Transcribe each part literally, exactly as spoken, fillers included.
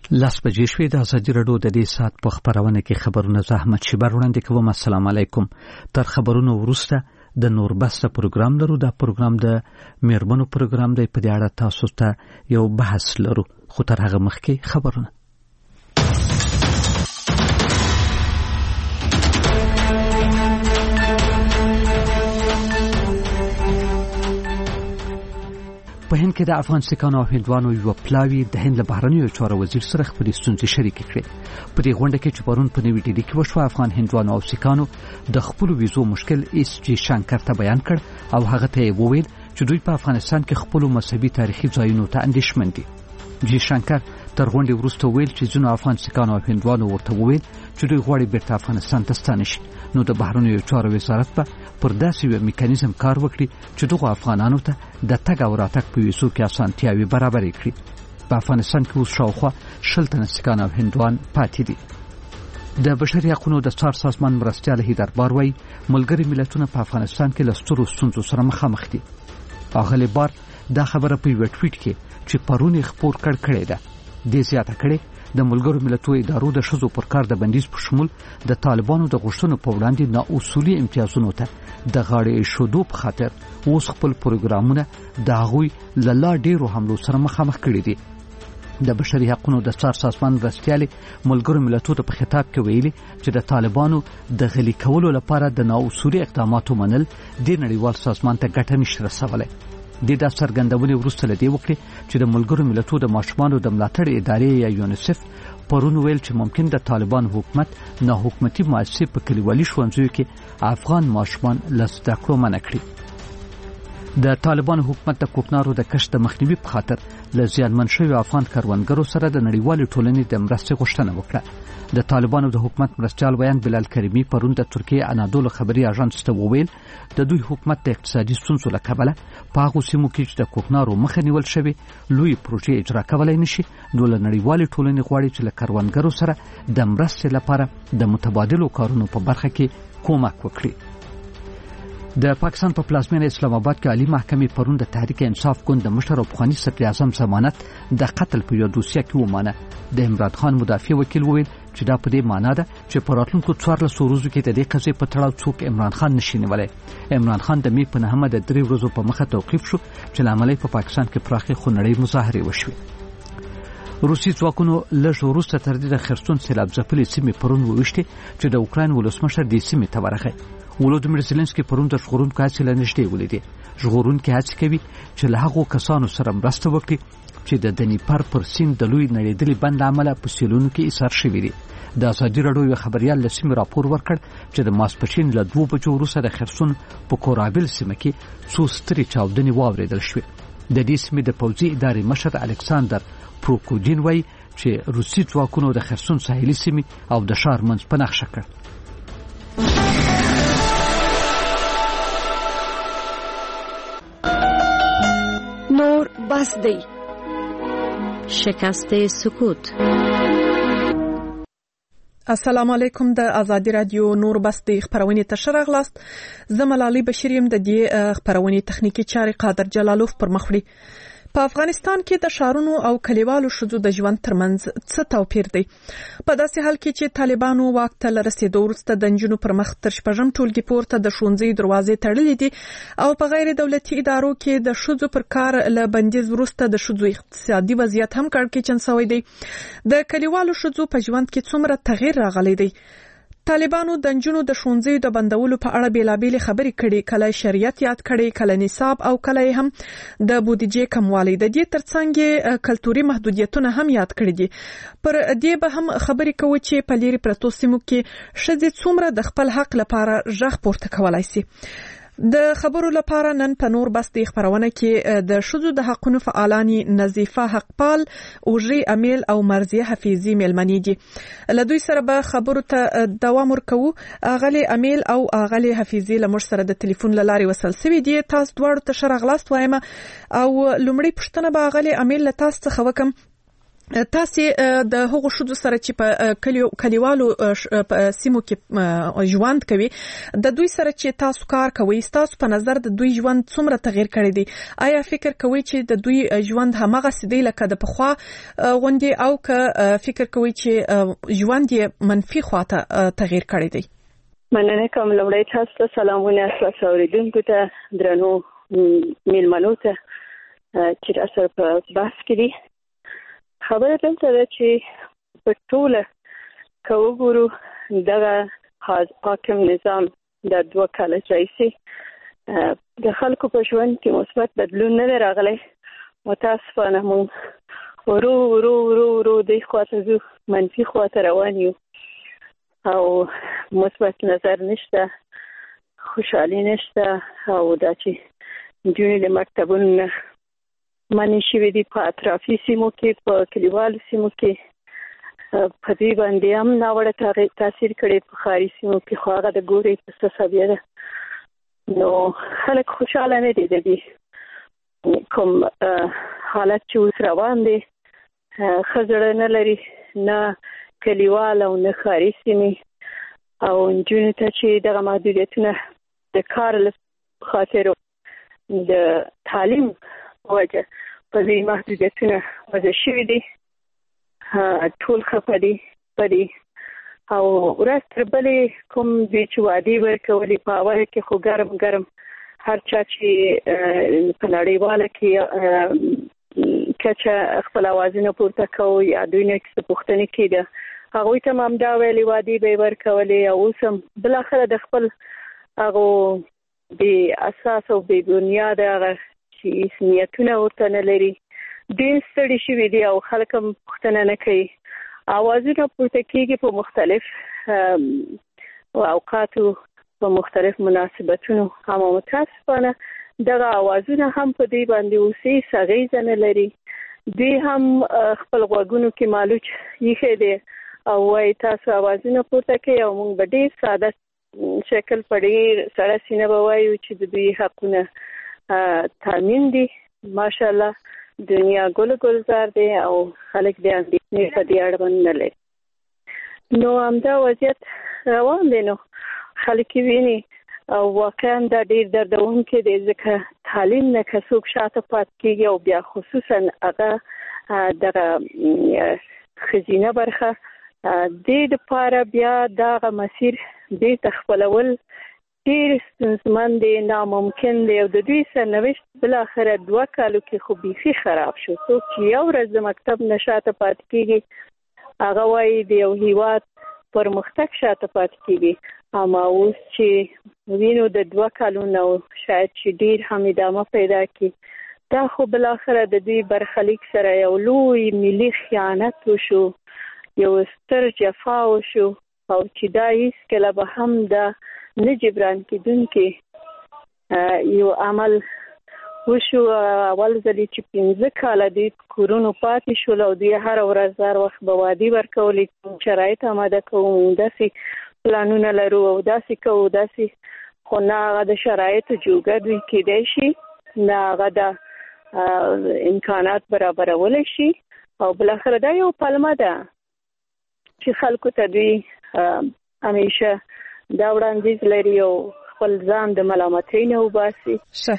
لاس بجې شوې د ازادي راډیو د دې سات په خبرونه کې خبرونه زحمت شبر وړاندې کوم. السلام علیکم. تر خبرونو وروسته د نور بس پروګرام لرو. دا پروګرام د میرمنو پروګرام دی. په دې اړه تاسو ته یو بحث لرو، خو تر هغه مخکې خبرونه. په هند کې د افغان سکانو او هندوانو یو پلاوی د هند له بهرنیو چارو وزیر سره خپلې ستونزې شریکې کړې. په دې غونډه کې چې پرون په نوې ډیلي کې وشوه، افغان هندوانو او سکانو د خپل ویزو مشکل ایس جی شانکر ته بیان کړ او هغه ته وویل چې دوی په افغانستان کې خپل مذهبي تاریخي ځایونو ته اندېښمن دي. جی شانکر تر غونډې وروسته ویل چې ځینو افغان سکانو او هندوانو ورته وویل چې دوی غواړي بیرته افغانستان ته ستانه شي، نو د بهرنیو چارو وزارت په پر داسې یو میکانیزم کار وکړي چې دغه افغانانو ته د تګ او راتګ په ویزو کې اسانتیاوي برابرې کړي. په افغانستان کې اوس شاوخوا شل تنه سکان او هندوان پاتې دي. د بشري حقوقو د څار سازمان مرستیال هیدر بار وايي ملګري ملتونه په افغانستان کې له سترو ستونزو سره مخامخ دي. اغلی بار دا خبره په یو ټویټ کې چې پرون خبر کړ کړی ده د زیاته کړي د ملګرو ملتونو ادارو د شذو پر کار د بندیز په شمول د طالبانو د غوښتنو په وړاندې نا اصولي امتیازونو ته د غاړې شودو په خاطر اوس خپل پروګرامونه د هغوی له لا ډیرو حملو سره مخامخ کړي دي. د بشري حقوقو د څار سازمان مرستیال ملګرو ملتونو ته په خطاب کې ویلي چې د طالبانو د غلي کولو لپاره د نا اصولي اقداماتو منل د نړیوال سازمان ته ګټه نشي رسولای. د دې څرګندونې وروسته لدی وکړي چې د ملګرو ملتونو د ماشومانو د ملاتړ ادارې یا یونیسف پرون ویل چې ممکن د طالبان حکومت نه حکومتي مؤسسې په کلیوالي ښوونځیو کې افغان ماشومان له زده کړو منع کړي. د طالبان حکومت د کوکنارو د کښت د مخنیوي په خاطر له زیانمن شویو افغان کروندګرو سره د نړیوالې ټولنې د مرستې غوښتنه وکړه. د طالبانو د حکومت مرستیال ویان بلال کریمی پرون د ترکیه انادولو خبري اژانس ته وویل د دوی حکومت د اقتصادي ستونزو له کبله په هغو سیمو کې چې د کوکنارو مخه نیول شوی لوی پروژې اجرا کولای نشي، نو له نړیوالې ټولنې غواړي چې له کروندګرو سره د مرستې لپاره د متبادلو کارونو په برخه کې کومک وکړي. د پاکستان په پلازمینه اسلام آباد کې عالی محکمې پرون د تحریک انصاف ګوند د مشر او پخوانی صدر اعظم ضمانت د قتل په یو دوسیه کې ومانه. د عمران خان مدافع وکیل وویل چې دا په دې معنی ده چې په راتلونکو څوارلسو ورځو کې د دې قضیې په تړاو څوک عمران خان نشي نیولی. عمران خان د می په نهمه د درې ورځو په مخه توقیف شو چې له امله په پاکستان کې پراخې خونړۍ مظاهرې وشوې. روسي ځواکونو لږ وروسته تر دې د خرسون سیلاب ځپلې سیمې پرون وویشتې چې د اوکراین ولسمشر دې سیمې ته ورغی. ولودمیر زيلنسکي پرون د ژغورونکو هڅې له نږدې ولیدې. ژغورونکي هڅې کوي چې له هغو کسانو سره مرسته وکړي چې د دنیپر پر سیند د لوی نړیدلي بند عمله په سیلونو کې ایثار شوي دي. د ازادي راډیو یو خبريال له سیمې راپور ورکړ چې د ماسپښین له دوه بجو وروسته د خرسون په کورابل سیمه کې څو سترې چاودنې واورېدل شوې. د دې سیمې د پوځي ادارې مشر الکساندر پروکودین وایي چې روسي ځواکونو د خرسون ساحلي سیمې او د ښار منځ په نښه کړ. نور بس دی. شکست سکوت. السلام علیکم. د ازادي رادیو نور بس دی خبرونه ته راغلاست. زملالي بشریم د دې خبرونه تخنیکی چاري قادر جلالوف پر مخړي. په افغانستان کې د شارونو او کلیوالو شذو د ژوند ترمنځ څه توپیر دی؟ په داسې حال کې چې طالبانو واک ته رسیدو وروسته د نجونو پر مخ تر شپږم ټولګي پورته د ښوونځي دروازې تړلې دي او په غیر دولتي ادارو کې د شذو پر کار له بندیز وروسته د شذو اقتصادي وضعیت هم کړکېچن شوی دی. د کلیوالو شذو په ژوند کې څومره تغییر راغلی دی؟ طالبانو د نجونو د ښوونځي د بندولو په اړه بیلابېلې خبرې کړي، کله شریعت یاد کړي، کله نصاب او کله هم د بودیجې کموالی. د دې ترڅنګ کلتوري محدودیتونه هم یاد کړي دي. پر دې به هم خبرې کوو چې په لري پرتو سیمو کې ښځې څومره د خپل حق لپاره غږ پورته کولای شي. د خبرو لپاره نن په نور بس د خبرونه کې د شذو د حقونو فعالانی نظیفه حقپال اوجری امیل او مرزیه حفیظی ملمنی دي. له دوی سره به خبرو ته دوام ورکوو. اغلی امیل او اغلی حفیظی لمر سره د ټلیفون لاري وصل سوي دي. تاسو دواړو ته شرغلاست وایم او لومړی پښتنه به اغلی امیل له تاسو څخه وکم تاسو د هغو شذو سره چې په کلیو کلیوالو سیمو کې ژوند کوي د دوی سره چې تاسو کار کوي تاسو په نظر د دوی ژوند څومره تغیر کړی دی؟ آیا فکر کوئ چې د دوی ژوند همغه سیدی لکه د پخوا غوندي او که فکر کوئ چې ژوند یې منفي خواته تغیر کړی دی؟ مننه کوم. لومړی تاسو ته سلامونه تاسو اوریدونکو ته درنو میلمنو ته چې تاسو په بحث کې دي. خبره دلته ده چې په ټوله که وګورو دغه حاکم نظام د دوه کاله راهیسې د خلکو په ژوند کې مثبت بدلون نه دی راغلی. متاسفانه موږ ورو ورو ورو ورو دې خواته ځو، منفي خواته روان یو او مثبت نظر نشته، خوشحالي نشته او دا چې نجونې د مکتبونو نه منې شوې دي په اطرافي سیمو کې، په کلیوالو سیمو کې په دې باندې هم ناوړه تاثیر کړی. په ښاري سیمو کې خو هغه د ګورې په څه ده، نو خلک خوشحاله نه دي د دې کوم حالت چې اوس روان دی. ښه زړه نه لري نه کلیوال او نه ښاري سیمې، او نجونو ته چې دغه محدودیتونه د کار له خاطر د تعلیم وجه په دې محدودیتونه وضع شوي دي، ټول خفه دي په دې. او ورځ تر بلې کوم دوی چې وعدې ورکولې په اول کې خو ګرم ګرم هر چا چې په نړیواله کې کچه خپل اوازونه پورته کوو یا دوی نه څه پوښتنې کېده، هغوی ته هم همدا ویلې وعدې به یې ورکولې. او اوس هم بالاخره د خپل هغو بې اساس او بې بنیاده هغه چې نیتونه ورته نه لري، ډېر ستړي شوي دي او خلک هم پوښتنه نه کوي. اوازونه پورته کېږي په مختلف اوقاتو په مختلف مناسبتونو، هم متاسفانه دغه اوازونه هم په دې باندې اوسې اغېزه نه لري. دوی هم خپل غوږونو کې مالوچ ایښی دی او وایي تاسو اوازونه پورته کوئ او موږ به ډېر ساده شکل په ډېر سړه سینه به وایو چې د دوی حقونه تامین دي. ماشاءالله دنیا ګل ګلزار دی او خلک د اندېښنې په دې اړوند نه لري. نو همدا وضعیت روان دی. نو خلک ویني او واقعا دا ډېر دردونکی دی، ځکه تعلیم نه که څوک شاته پاتې کېږي او بیا خصوصا هغه دغه ښځینه برخه دې دپاره بیا دغه مسیر بېرته خپلول ډېر ستونزمن دی، ناممکن دی. او د دوی سرنوشت بالاخره دوه کالو کې خو بیخي خراب شو. څوک چې یو ورځ د مکتب نه شاته پاتې کېږي هغه وایي د یو هیواد پرمختګ شاته پاتې کېږي. اما اوس چې وینو د دوه کالو نه شاید چې ډېر هم ادامه پیدا کړي، دا خو بالاخره د دوی برخلیک سره یو لوی ملي خیانت وشو، یو ستر جفا وشو، او چې دا هیڅکله به هم دا نه جبران کېدونکي یو عمل وشو. اول ځلې چې پنځه کاله دوی کورونو پاتې شول او دوی هر ورځ هر وخت به وعدې ورکولې، شرایط آماده کوو، داسې پلانونه لرو او داسې کوو داسې، خو نه هغه د شرایطو جوګه دوی کېدای شي، نه هغه د امکانات برابرولی شي. او بالاخره دا یو پلمه ده چې خلکو ته دوی همیشه دا وړاندیز لري او خپل ځان د ملامتۍ نه وباسي.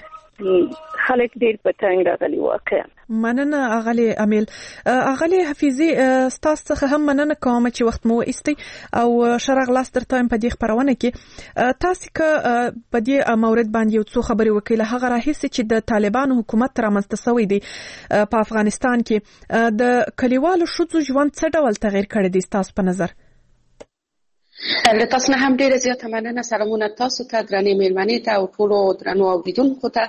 خلک ډېر په تنګ راغلي واقعا. مننه اغلی امیل. اغلی حفیظي ستاسو څخه هم مننه کوم چې وخت مو ایستي او شرغ لاس در تایم په دې خبرونه کې تاسو که په دې مورد باندې یو څو خبرې وکړه. هغه راهیسې چې د طالبانو حکومت رامنځته شوی دی په افغانستان کې د کلیوالو ښځو ژوند څه ډول تغیر کړی دی ستاسو په نظر؟ له تاسو نه هم ډیره زیاته مننه. سلامونه تاسو ته، درنې مېلمنې ته او ټولو درنو اوریدونکو ته.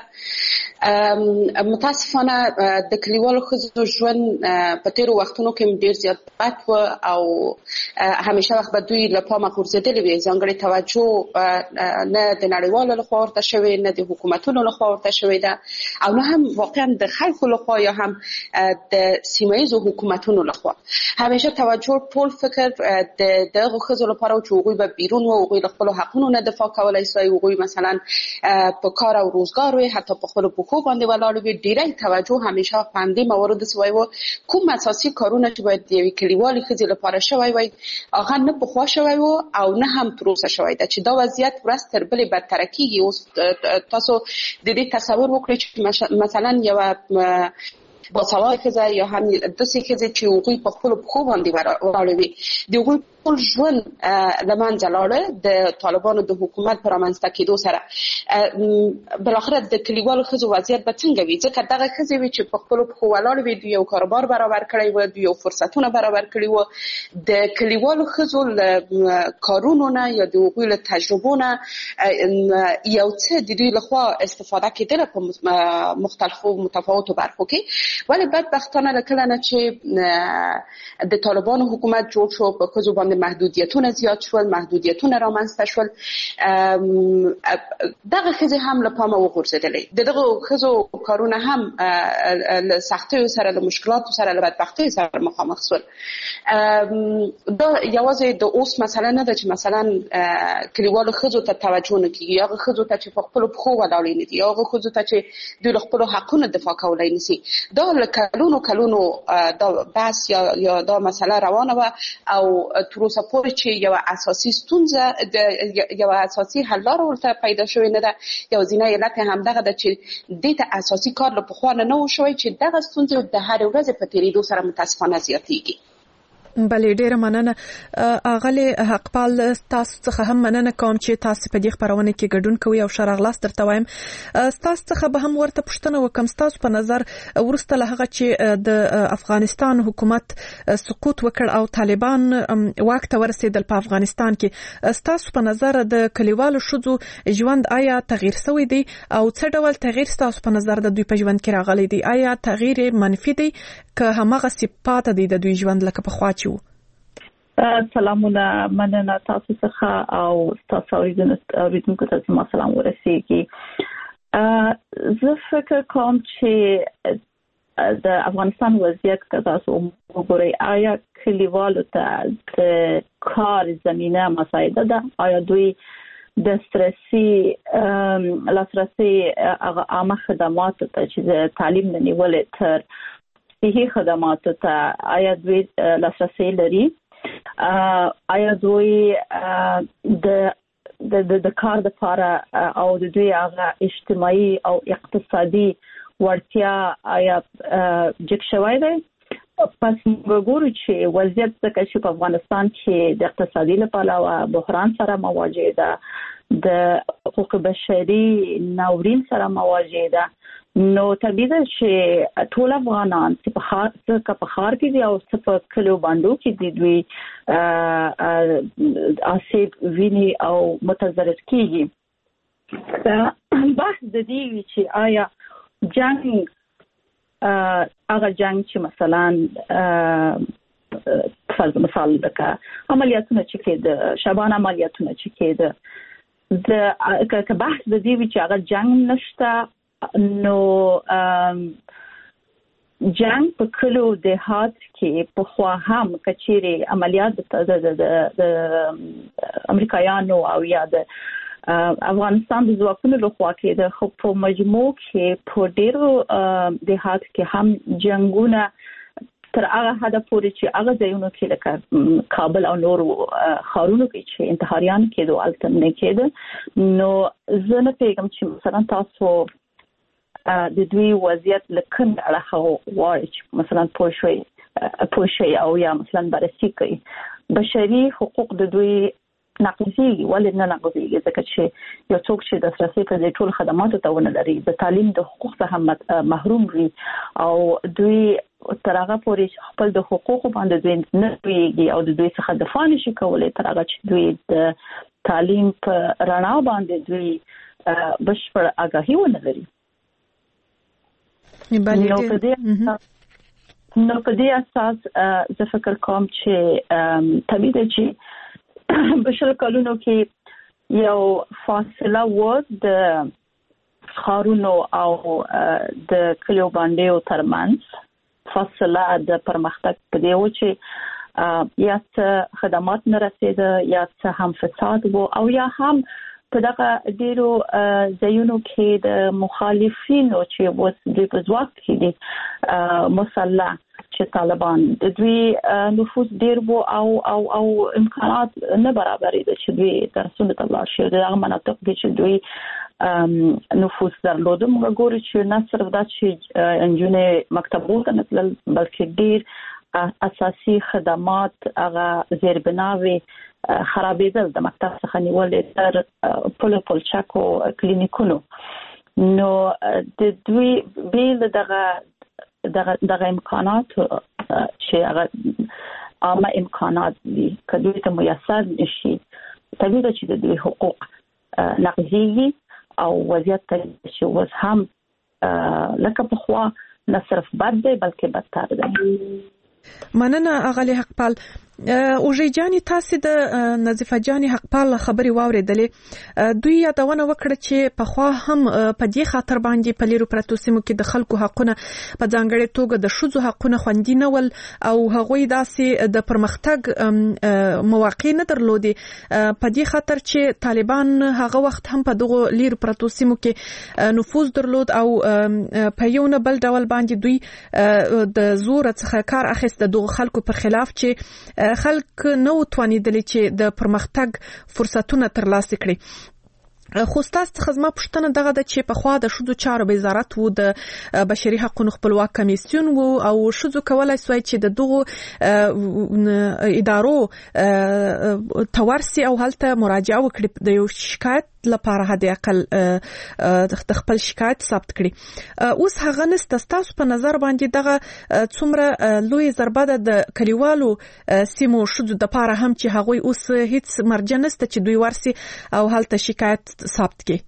متاسفانه د کلیوالو ښځو ژوند په تیرو وختونو کې ډیر زیات بد و او همیشه وخت به دوی له پامه غورځېدلې وي. ځانګړې توجه نه د نړیوالو لخوا ورته شوې، نه د حکومتونو لخوا ورته شوې ده، او نه هم واقعا د خلکو لخوا یا هم د سیمه ییزو حکومتونو لخوا. همیشه توجه ټول فکر د دغو ښځو لپاره چې هغوی به بیرون و، هغوی له خپلو حقونو نه دفاع کولی شي، هغوی مثلا په کار او روزګار وي، حتی په خپلو پښو باندې ولاړ وي. ډیری توجه همیشه باندې موارد سوی و کوم اساسي کارونه چې باید د یوې کلیوالې ښځې لپاره شوی وای هغه نه پخوا شوی و او نه هم تر اوسه شوی ده چې دا وضعیت ورځ تر بلې بدتر کیږي. اوس تاسو د دې تصور وکړئ چې مثلا یو باسواده ښځه یا هم داسې ښځې چې هغوی په خپلو پښو باندې ولاړې وي د هغوی ټول ژوند له منځه لاړه د طالبانو د حکومت په رامنځته کېدو سره. بالاخره د کلیوالو ښځو وضعیت به څنګه وي ځکه دغه ښځې وي چې په خپلو پښو ولاړې وي دوی یو کاروبار برابر کړی و دوی یو فرصتونه برابر کړي و. د کلیوالو ښځو له کارونو نه یا د هغوی له تجربو نه یو څه د دوی لخوا استفاده کېدله په مختلفو متفاوتو برخو کې. ولی بدبختانه له کله نه چې د طالبانو حکومت جوړ شو په ښځو باندې محدودیتونه زیات شول محدودیتونه رامنځته شول دغه ښځې هم له پامه وغورځېدلې. د دغه ښځو کارونه هم له سختیو سره له مشکلاتو سره له بدبختیو سره مخامخ شول. دا یوازې د اوس مسله نه ده چې مثلا کلیوالو ښځو ته توجه نه کیږي یا هغه ښځو ته چې په خپلو پښو ولاړې نه دي یا هغه ښځو ته چې دوی له خپلو حقونو دفاع کولی نشي. دا له کلونو کلونو دا بحث یا یا دا مسله روانه وه او تر اوسه پورې چې یو اساسي ستونزه یو اساسي حل لاره ورته پیدا شوې نه ده. یوازینی علت همدغه ده چې دې ته اساسي کار له پخوا نه و شوی چې دغه ستونزې د هرې ورځې په تېرېدو سره متاسفانه زیاتېږي. بلې ډیره مننه اغلی حقپال تاسو څخه هم مننه کوم چې تاسو په دې خبرونه کې ګډون کوئ او شرغلاس درته وایم. تاسو څخه به هم ورته پوښتنه وکم تاسو په نظر ورسته له هغه چې د افغانستان حکومت سقوط وکړ او طالبان واک ته ورسېدل په افغانستان کې تاسو په نظر د کلیوالو ښځو ژوند آیا تغییر شوی دی او څه ډول تغییر تاسو په نظر د دوی په ژوند کې راغلی دی؟ آیا تغییر منفي دی که همغه صفات دي د دوی ژوند لکه په خوا چې سلامونه مننه تاسو څخه او تاسو اوریدونکو ته زما سلام ورسیږي. زه فکر کوم چې د افغانستان وضعیت که تاسو وګورئ آیا کلیوالو ته د کار زمینه مساعده ده؟ آیا دوی د لاسرسي لاسرسي هغه عامه خدماتو ته چې د تعلیم نه نیولې تر صحي خدماتو ته آیا دوی لاسرسي لري؟ آیا دوی د د د کار لپاره او د دوی هغه اجتماعي او اقتصادي وړتیا آیا جګ شوی دی؟ پس وګورو چې وضعیت څنګه چې په افغانستان کې د اقتصادي لپاره بحران سره مواجه ده د حقوق بشري ناورین سره مواجه ده نو طبیعي ده چې ټول افغانان چې په خاص کا په خار کې دي او څه په کلو باندې کې دي دوی آسیب ویني او متضرر کیږي. بحث د دې چې آیا جنگ هغه جنگ چې مثلا فرض مثال لکه عملیاتونه چې کېده شبانه عملیاتونه چې کېده د که بحث د دې چې هغه جنگ نشته نو جنگ په کلو دهات کې په خوا هم کچېره عملیات د د امریکایانو او یا د افغانستان د ځواکونو لخوا کې د خو په مجموع کې په ډېرو دهات کې هم جنگونه تر هغه حد پورې چې هغه ځایونو کې لکه کابل او نور ښارونو کې چې انتحاریان کېدو الته نه کېده. نو زه نه پیغام چې مثلا تاسو د دوی وضعیت لکه اړه غواړي چې مثلا پوښوي پوښي او یا مثلا بررسي کوي بشري حقوق د دوی ناقضي ولې نه ناقضي ځکه چې یو څوک چې د لاسرسي په ټول خدماتو ته ونه لري د تعلیم د حقوق څخه محروم وي او دوی تر هغه پورې خپل د حقوقو باندې دوی نه ویږي او د دوی څخه دفاع نشي کولای تر هغه چې دوی د تعلیم په رڼا باندې دوی بشپړ آگاهي ونه لري. نو په دې نو په دې اساس زه فکر کوم چې طبیعي ده چې بشر کلونو کې یو فاصله و د خارونو او د کلیو باندې ترمنځ فاصله د پرمختګ په دی و چې یا څه خدمات نه رسیده یا څه هم فساد وو او یا هم په دغه ډیرو ځایونو کې د مخالفینو چې اوس د ځواک کې دي مسلح چې طالبان د دوی نفوذ ډیر وو او او او امکانات نه برابرې دي چې دوی ترڅو د الله شي د هغه مناطق کې چې دوی نفوذ درلود. موږ ګورو چې نه صرف دا چې انجونې مکتبونو ته نه تلل بلکې ډیر اساسي خدمات هغه زیربناوي خرابېدل د مکتب څخه نیولې تر پل پلچکو کلینیکونو. نو د دوی بیل دغه دغه دغه امکانات چې هغه عامه امکانات دي کله چې میسر نشي طبیعي ده چې د دوی حقوق نقضيږي او وضعیت چې اوس هم لکه په خوا نه صرف بد دی بلکې بدتر دی. مننه اغلی حقپال. اوجی جانی تاسو د نظیفه جانی حقپال خبري واوریدلې. دوی یادونه وکړه چې په خوا هم په دې خاطر باندې په لیرو پرتو سیمو کې د خلکو حقونه په ځانګړي توګه د شذو حقونه خوندي نه ول او هغوی داسې د پرمختګ مواقع نه درلودي په دې خاطر چې طالبان هغه وخت هم په دغه لیرو پرتو سیمو کې نفوذ درلود او په یو نه بل ډول باندې دوی د زور څخه کار اخیست دغه خلکو پر خلاف چې خلک نو توانیدل چې د پرمختګ فرصتونه ترلاسه کړي. خو تاسو څخه زما پوښتنه دغه ده چې په خوا د شذو چارو وزارت وو د بشري حقوقو خپلواک کمیسیون وو او شذو کولای سوی چې د دغه ادارو تورسي او هلته مراجعه وکړي د یو شکایت لپاره هدي اقل د خپل شکایت ثبت کړي. اوس هغه نست تاسو په نظر باندې دغه څومره لوی ضربه ده د کلیوالو سیمو شذو د لپاره هم چې هغوی اوس هیڅ مرجع نشته چې دوی ورسي او هلته شکایت ثبت کړي.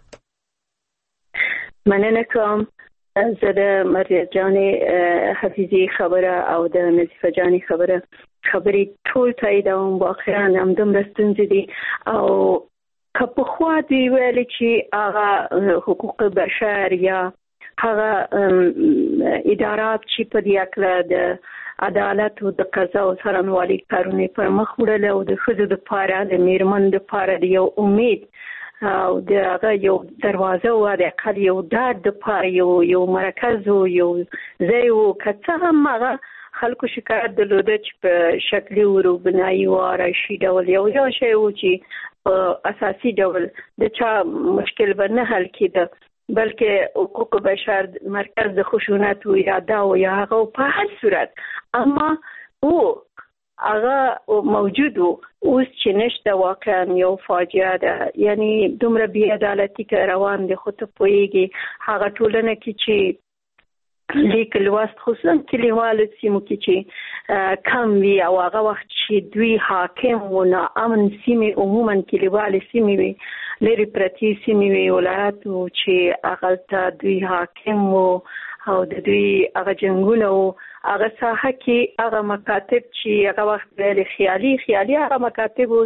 مننه کوم. زه د مریم جاني حفیظي خبره او د نظیفه جاني خبره خبري ټول تاییدوم. واقعا هم دومره ستونزې دي او که په خوا دی ویل چې هغه حقوق بشر یا هغه ادارات چې په دې اکله د عدالت او د قضا او څارنوالۍ کارونه پر مخ وړل او د ښځو د پاره د میرمن د پاره د یو امید او د هغه یو دروازه او د اقل یو داد د پاره یو یو مرکز او یو ځای او کڅه هم هغه خلکو شکایت درلوده چې په شکلي ورو بنایي او راشي ډول یو یو شی و چې اساسي ډول د چا مشکل به نه حل کېده بلکې حقوق بشر مرکز د خشونت او اراده او یا هغه په هر صورت اما او هغه موجود اوس چې نشته واقعا یو فاجعه ده. یعنی دومره بی عدالتي که روان دي خو ته پوهیږي هغه ټولنه کې چې لیک لوست خصوصا کلیوالو سیمو کې چې کم وي او هغه وخت چې دوی حاکم و نه امن سیمې عموما کلیوالو سیمې وي لري پرتی سیمې وي ولایت چې هغه ته دوی حاکم و او د دوی هغه جنګونه و هغه ساحه کې هغه مکاتب چې هغه وخت ویل خیالي خیالي هغه مکاتب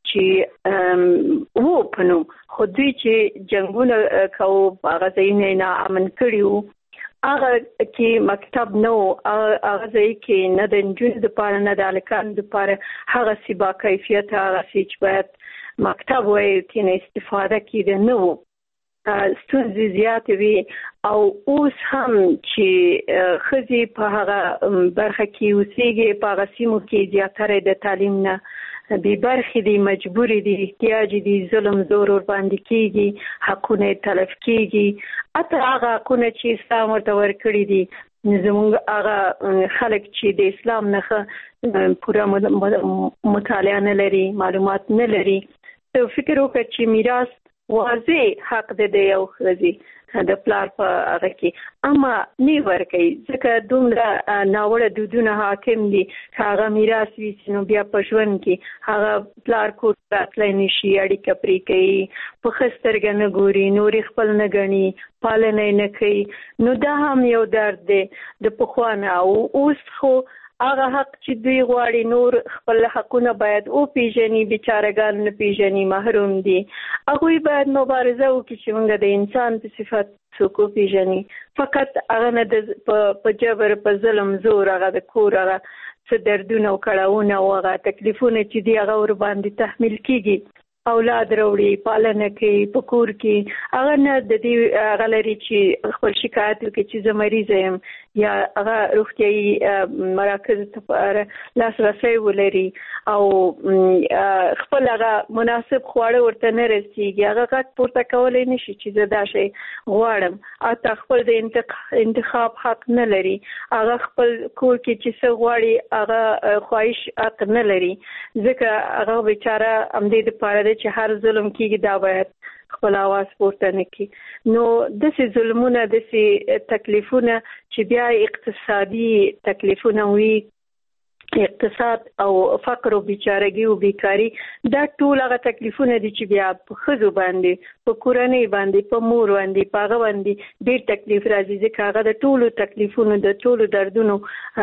چې وو په نوم خو دوی چې جنګونه کوو هغه ځایونه نه امن کړي وو هغه کې مکتب نو هغه ځای کې نه د نجونو د پاره نه د هلکانو د پاره هغه سی با کیفیت هغه سی چې باید مکتب وای تینه استفاده کېده نه وو. ستونزې زیاتې وي او اوس هم چې ښځې په هغه برخه کې اوسېږي په هغه سیمو کې زیاتره د تعلیم نه بې برخې دي مجبورې دي احتیاج دي ظلم زور ور باندې کېږي حقونه تلف کېږي حتی هغه حقونه چې اسلام ورته ورکړي دي زموږ هغه خلک چې د اسلام نه پوره مطالعه نه لري معلومات نه لري ته فکر وکړه چې میراث واضح حق دی د یو ښځې د پلار په هغه کې اما نه ورکوي ځکه دومره ناوړه دودونه حاکم دي که هغه میراث وي نو بیا په ژوند کې هغه پلار کور ته راتلی نشي اړیکه پرې کوي په ښه سترګه نه ګوري نورې خپل نه ګڼي پالنه یې نه کوي نو دا هم یو درد دی د پخوا نه او اوس خو هغه حق چې دوی غواړي نور خپل حقونه باید او پیژني بیچارهګان نه پیژني محروم دي هغوی باید مبارزه وکړي چې موږ د انسان په صفت څوک وپیژني فقط هغه نه په جبر په ظلم زور هغه د کور هغه څه دردونه او کړاوونه او هغه تکلیفونه چې دي هغه ور باندې تحمیل کېږي اولاد وروړي پالنه کوي په کور کې هغه نه د دې غلري چې خپل شکایت وکړي چې زه مریض یم یا هغه روغتیايي مراکز ته لاسرسي ولري او خپل هغه مناسب خواړه ورته نه رسیږي هغه غږ پورته کولی نشي چې زه دا شی غواړم او خپل د انتخاب حق نه لري هغه خپل کور کې چې څه غواړي هغه خواهش حق نه لري ځکه هغه بیچاره همدې دپاره دی چې هر ظلم کېږي دا باید خپل आवाज پورته نه کړي نو داسې ظلمونه داسې تکلیفونه چې بیا اقتصادي تکلیفونه وي اقتصاد او فقر او بیچارګي او بیکاری دا ټول هغه تکلیفونه دي چې بیا په ښځو باندې په کورنۍ باندې په مور باندې په هغه باندې ډېر تکلیف راځي ځکه هغه د ټولو تکلیفونو د ټولو دردونو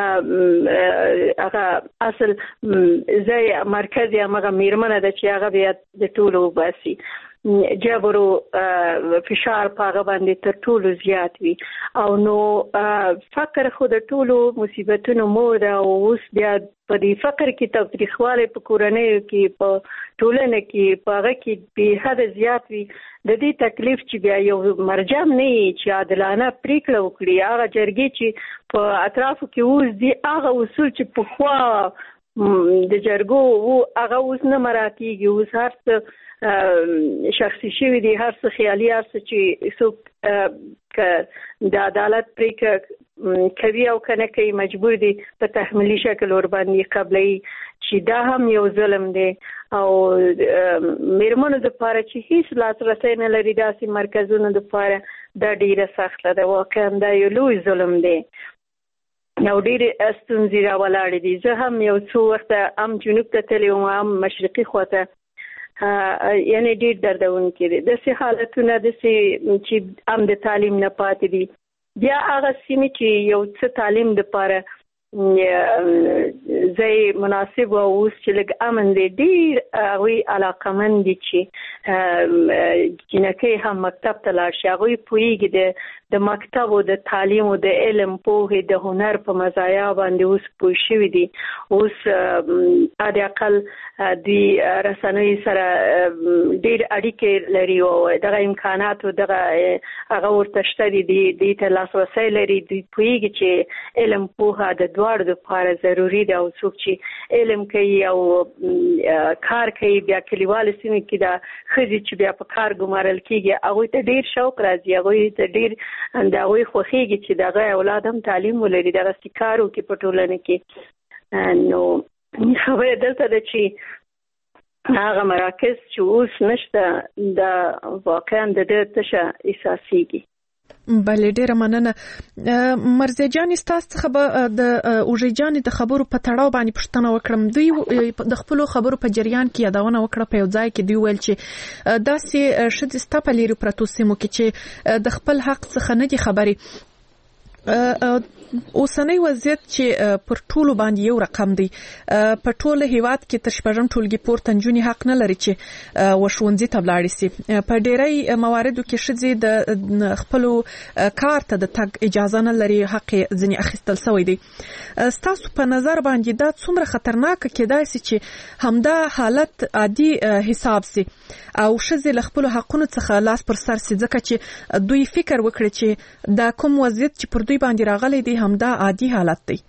هغه اصل ځای مرکز یې همغه میرمنه ده چې هغه بیا د ټولو وباسي جبر او فشار په هغه باندې تر ټولو زیات وي او نو فقر خو د ټولو مصیبتونو مور ده او اوس بیا په دې فقر کې تاوتریخوالی په کورنیو کې په ټولنه کې په هغه کې بې حده زیات وي د دې تکلیف چې بیا یو مرجم نه وي چې عادلانه پریکړه وکړي هغه جرګې چې په اطرافو کې اوس دي هغه اصول چې پخوا د جرګو وو هغه اوس نه مراعاتېږي اوس هر څه شخصي شوي دي هر څه خیالي هر څه چې څوک که د عدالت پریکړه کوي او که نه کوي مجبور دي په تحمیلي شکل ورباندې قبلوي چې دا هم یو ظلم دی او میرمنو دپاره چې هیڅ لاسرسی نه لري داسې مرکزونو دپاره دا ډېره سخته ده واقعا دا یو لوی ظلم دی یو ډېرې ستونزې راولاړې دي زه هم یو څو وخته هم جنوب ته تللی وم هم مشرقي خواته یعنی ډېر دردونکي دي داسې حالتونه داسې چې هم د تعلیم نه پاتې دي بیا هغه سیمې چې یو څه تعلیم دپاره ځای مناسب او اوس چې لږ امن دی ډېر هغوی علاقمند دي چې جینکۍ هم مکتب ته لاړ شي هغوی پوهېږي د د مکتب او د تعلیم او د علم پوهې د هنر په مزایا باندې اوس پوه شوي دي اوس حد اقل دوی رسنیو سره ډېر اړیکې لري او دغه امکانات او دغه هغه ورته شته دي دوی ته لاسرسی لري دوی پوهېږي چې علم پوهه د دواړو دپاره ضروري ده او څوک چې علم کوي او کار کوي بیا کلیوالو سیمو کې د ښځې چې بیا په کار ګمارل کېږي هغوی ته ډېر شوق راځي هغوی ته ډېر د هغوی خوښېږي چې د هغه اولاد هم تعلیم ولري دغسې کار وکړي په ټولنه کې نو خبره دلته ده چې هغه مراکز چې اوس نشته د واقعا د ده تشه احساسېږي بله ډیره مننه مرزیه جان ستاسو څخه به د اوژې جانې د خبرو په تړاو باندې پوښتنه وکړم دوی د خپلو خبرو په جریان کې یادونه وکړه په یو ځای کې دوی ویل چې داسې ښځې ستا په لیرې پرتو سیمو کې چې د خپل حق څخه نه دي خبرې اوسنی وضعیت چې پر ټولو باندې یو رقم دی په ټوله هیواد کې تر شپږم ټولګي پورته نجونې حق نه لري چې وښوونځي ته ولاړې سي په ډیری مواردو کې ښځې د خپلو کار ته د تګ اجازه نه لري حق ځینې اخیستل سوی دی ستاسو په نظر باندې دا څومره خطرناکه کېدای سي چې همدا حالت عادي حساب سي او ښځې له خپلو حقونو څخه لاس پر سر سي ځکه چې دوی فکر وکړي چې دا کوم وضعیت چې پر دوی باندې راغلی دی همدا عادي حالت دی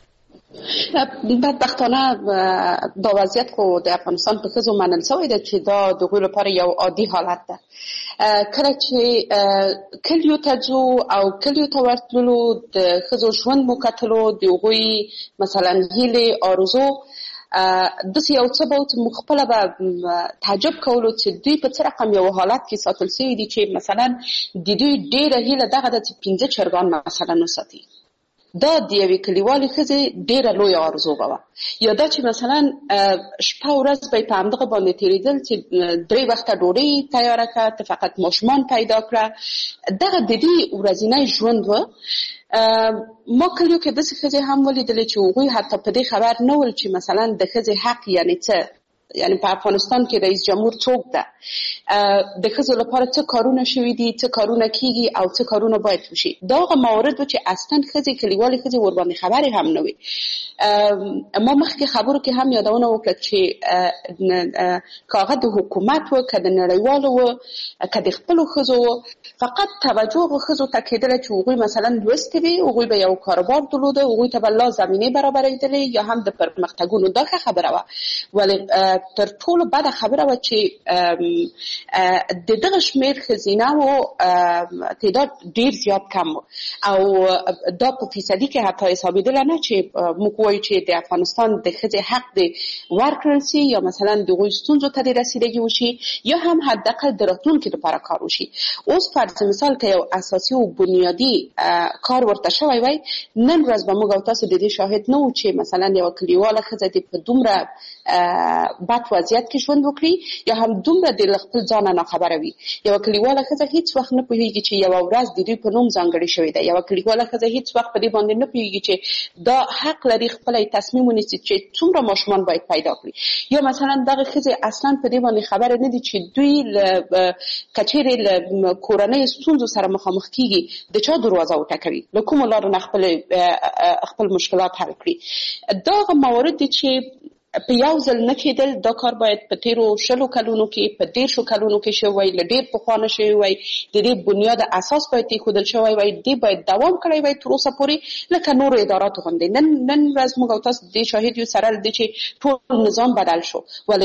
بدبختانه دا وضعیت خو د افغانستان په ښځو منل شوی ده چې دا د هغوی لپاره یو عادي حالت ده کله چې کلیو ته ځو او کلیو ته ورتللو د ښځو ژوند مو کتلو د هغوی مثلا هیلې آرزو داسې یو څه به و چې موږ خپله به تعجب کولو چې دوی په څه رقم یو حالت کې ساتل شوي دي چې مثلا د دوی ډېره هیله دغه ده چې پنځه چرګان مثلا وساتي دا د یوې کلیوالې ښځې ډېره لویه آرزو به وه یا دا چې مثلا شپه ورځ به یې په همدغه باندې تېرېدل چې درې وخته ډوډۍ تیاره کړه ته فقط ماشومان پیدا کړه دغه د دې ورځنی ژوند و ما کلیو کې داسې ښځې هم ولیدلې چې هغوی حتی په دې خبر نه ول چې مثلا د ښځې حق یعنې څه یعنی په افغانستان کې رئیس جمهور څوک ده، د ښځو لپاره څه کارونه شوي دي، څه کارونه کیږي او څه کارونه باید وشي. دا هغه موارد چې اصلا ښځې کلیوالې ښځې ور باندې خبرې هم نه وي. ما مخکې خبرو کې هم یادونه وکړه چې کاغه د حکومت و که د نړیوالو و که د خپلو ښځو و، فقط توجه هغو ښځو ته کېدله چې هغوی مثلا لوستې وي، هغوی به یو کاروبار درلوده، هغوی ته به لا زمینې برابرېدلې یا هم د پرمختګونو. دا ښه خبره وه، ولې تر ټولو بده خبره وه چې د دغه شمېر ښځینه و تعداد ډېر زیات کم و او دا په فیصدي کې حتی حسابېدله نه چې موږ وایو چې د افغانستان د ښځې حق د ورکړل سي یا مثلا د هغوی ستونزو ته د رسیدګي وشي یا هم حداقل د راتلونکي لپاره کار وشي. اوس فرض مثال که یو اساسي او بنیادي کار ورته شوی وای، نن ورځ به موږ او تاسو د دې شاهد نه وو چې مثلا یو کلیواله ښځه دې په دومره بد وضعیت کې ژوند وکړي یا هم دومره د خپل ځانه ناخبره وي. یو کلیواله ښځه هیڅ وخت نه پوهېږي چې یوه ورځ د دوی په نوم ځانګړې شوې ده. یوه کلیواله ښځه هیڅ وخت په دې باندې نه پوهېږي چې دا حق لري خپله تصمیم ونیسي چې څومره ماشومان باید پیدا کړي. یا مثلا دغه ښځې اصلا په دې باندې خبره نه دي چې دوی که چېرې له کورنۍ ستونزو سره مخامخ کېږي د چا دروازه وټکوي، له کومو لارو نه خپل مشکلات حل کړي. دا هغه موارد دي چې په یو ځل نه کېدل. دا کار باید په تیرو شلو کلونو کې په دېرشو کلونو کې شوی وای، له ډېر پخوا نه شوی وای. د دې بنیاد اساس باید ایښودل شوی وای، دې باید دوام کړی وای تر اوسه پورې لکه نورو اداراتو غوندې. نن نن ورځ موږ او تاسو دې شاهد یو سره دې چې ټول نظام بدل شو، ولې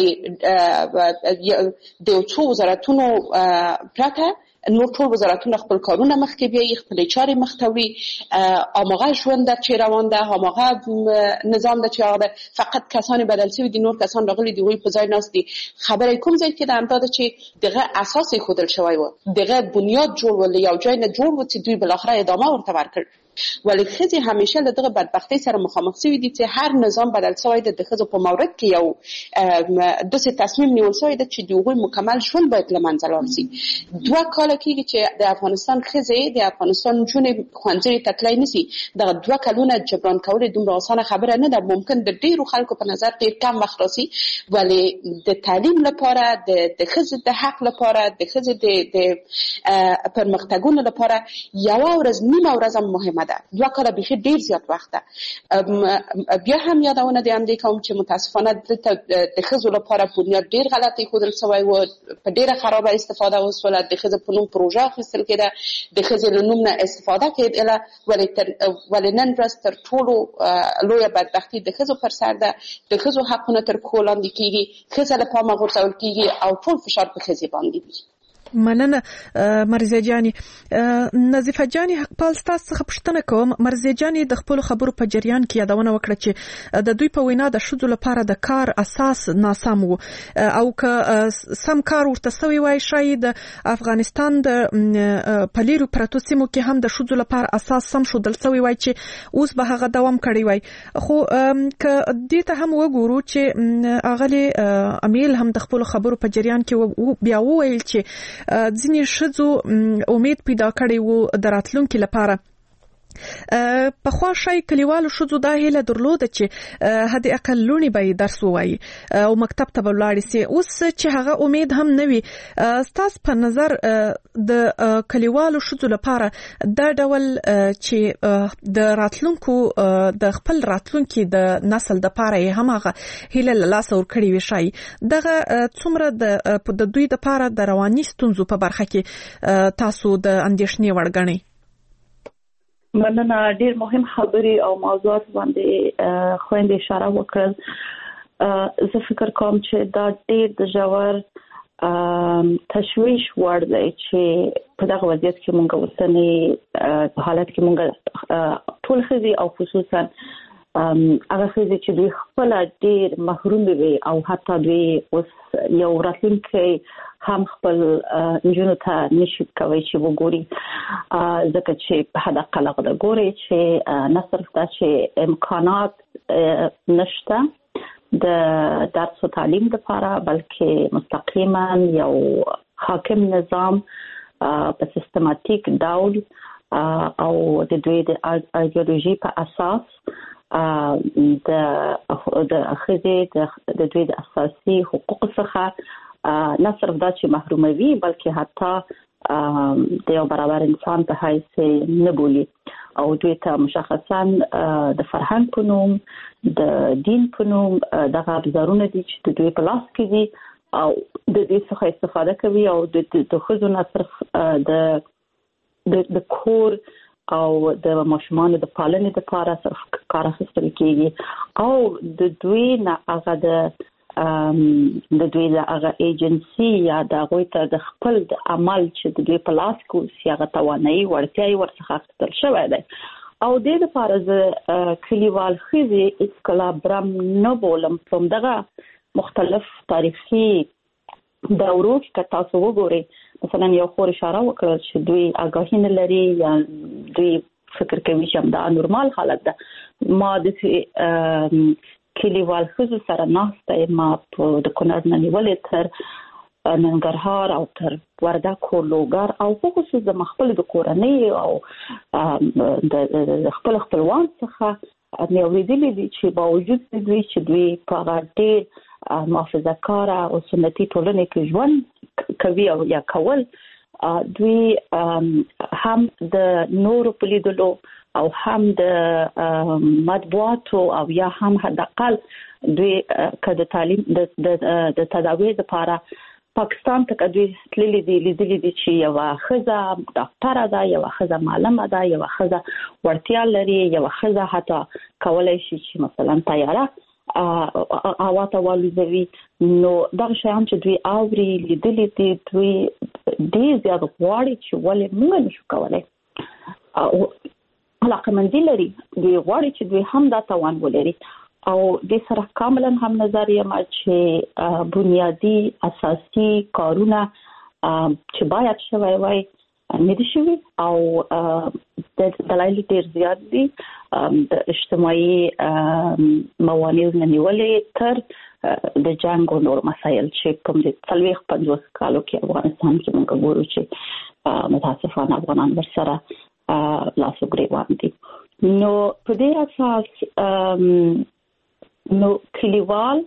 د یو څو وزارتونو پرته نور ټول وزارتونه خپل کارونه مخکې بیایي، خپلې چارې مخته وړي. هماغه ژوند ده چې روان ده، هماغه نظام ده چې هغه ده، فقط کسان بدل شوي دي، نور کسان راغلي دي، هغوی په ځای ناست دي. خبره کوم ځای کې ده؟ همدا ده چې دغه اساس ایښودل شوی و، دغه بنیاد جوړ و، له یو ځای نه جوړ و چې دوی بالاخره ادامه ورته ورکړ. ولې ښځې همیشه له دغه بدبختۍ سره مخامخ شوي دي چې هر نظام بدل شوی ده، د ښځو په مورد کې یو داسې تصمیم نیول شوی ده چې د هغوی مکمل ژوند باید له منځه لاړ شي. دوه کاله کېږي چې د افغانستان ښځې د افغانستان نجونې ښوونځیو ته تللی نه شي. دغه دوه کلونه جبران کول دومره اسانه خبره نه ده. ممکن د ډېرو خلکو په نظر ډېر کم وخت راسي، ولې د تعلیم لپاره، د ښځې د حق لپاره، د ښځې د پرمختګونو لپاره یوه ورځ نیمه ورځ هم مهمه ده. دوه کاله بیخي ډېر زیات وخت ده. بیا هم یادونه د همدې کوم چې متاسفانه دلته د ښځو لپاره بنیاد ډېر غلط ایښودل شوی و، په ډېره خرابه استفاده وسوله. د ښځې په نوم پروژه اخیستل کېده، د ښځې له نوم نه استفاده کېدله، ولې نن ورځ تر ټولو لویه بدبختي د ښځو پر سر ده. د ښځو حقونه تر پښو لاندې کېږي، ښځه له پامه غورځول کېږي او ټول فشار په ښځې باندې وي. مننه مرزیه جاني. نظیفه جاني حقپال ستاسو څخه پوښتنه کوم. مرزیه جاني د خپل خبرو په جریان کې یادونه وکړه چې د دوی په وینا د ښځو لپاره د کار اساس ناسم وو او که سم کار ورته سوی وای، شاید د افغانستان د پلیرو پرتو سیمو کې هم د ښځو لپاره اساس سم شودل سوی وای چې اوس به هغه دوام کړی وای. خو که دې ته هم وګورو چې اغلی امیل هم د خپل خبرو په جریان کې بیا وویل چې ځینې ښځو امید پیدا کړی وو د راتلونکي لپاره. پخوا شای کلیوالو ښځو دا هیله درلوده چې حد اقل لونی به درس ووایي او مکتب ته به ولاړې سي. اوس چې هغه امید هم نه وي، ستاسو په نظر د کلیوالو ښځو لپاره دا ډول چې د راتلونکو د خپل راتلونکي د نسل د لپاره هم هغه هیله له لاسه ورکړې وي، شای دغه څومره د دوی لپاره د رواني ستونزو په برخه کې تاسو د اندېښنې وړ ګڼئ؟ مننه. ډېر مهم خبرې او موضوعات باندې خويندې اشاره وکړل. زه فکر کوم چې دا ډېر د ژور تشویش وړ دی چې په دغه وضعیت کې مونږ اوسنی حالت کې مونږ ټول ښځې او خصوصا هغه ښځې چې دوی خپل ډېر محروم وي او حتی دوی اوس یو راتلونکی هم خپل نجونو ته نشي کوي چې وګوري، ځکه چې په حد اقل هغه ګوري چې نه صرف دا چې امکانات نشته د درس او تعلیم لپاره، بلکې مستقیما یو حاکم نظام په سیستماتیک ډول او د دوی د ایدئولوژي په اساس د د ښځې د دوی د اساسي حقوقو څخه نه صرف دا چې محروموي بلکې حتی د یو برابر انسان په حیث نه بولي او دوی ته مشخصا د فرهنګ په نوم د دین په نوم دغه ابزارونه دي چې د دوی په لاس کې دي او د دې څخه استفاده کوي او د ښځو نه صرف د د کور او د ماشومانو د پالنې لپاره صرف کار اخیستل کېږي او د دوی نه هغه د د دوی د هغه ایجنسي یا د هغوی ته د خپل د عمل چې د دوی په لاس کې وي هغه توانایي وړتیاوې ورڅخه اخیستل شوی دی او د دې لپاره زه کلیوال ښځې هېڅکله برم نه بولم په همدغه مختلف تاریخي دورو کې که تاسو وګورئ مثلا یو خور اشاره وکړه چې دوی آګاهي نه لري یا دوی فکر کوي چې همدا نورمال حالت ده ما د کلیوال ښځو سره ناسته ما د کونړ نه نیولې تر ننګرهار او تر وردګ لوګر او په خصوص د خپل د کورنۍ او د خپل خپلوان څخه مې اورېدلي دي چې باوجود د دوی چې دوی په هغه ډېر محافظه کاره او سنتي ټولنې کې ژوند کوي او یا کول دوی هم د نورو په لیدلو او هم د مطبوعاتو او یا هم حداقل دوی که د تعلیم د تداوی لپاره پاکستان ته دوی تللي دي لیدلي دي چې یوه ښځه ډاکټره ده یوه ښځه معلمه ده یوه ښځه وړتیا لري یوه ښځه حتی کولی شي چې مثلا طیاره هوا ته والوزوي نو دغه شیان چې دوی اوري لیدلي دي دوی ډېر زیات غواړي چې ولې موږ نشو کولی علاقمندي لري دوی غواړي چې دوی هم دا توان ولري او د سره کاملا هم نظر یم چې بنیادی اساسي کارونه چې باید شوی وای نه دي شوي او د دلایل ډېر زیات دي د اجتماعي موانعو نه نیولې تر د جنګ او نور مسایل چې کوم د څلوېښت پنځوس کالو کې افغانستان کې موږ ګورو چې متاسفانه افغانان ورسره لاس او ګریوان دي نو په دې اساس نو کلیوال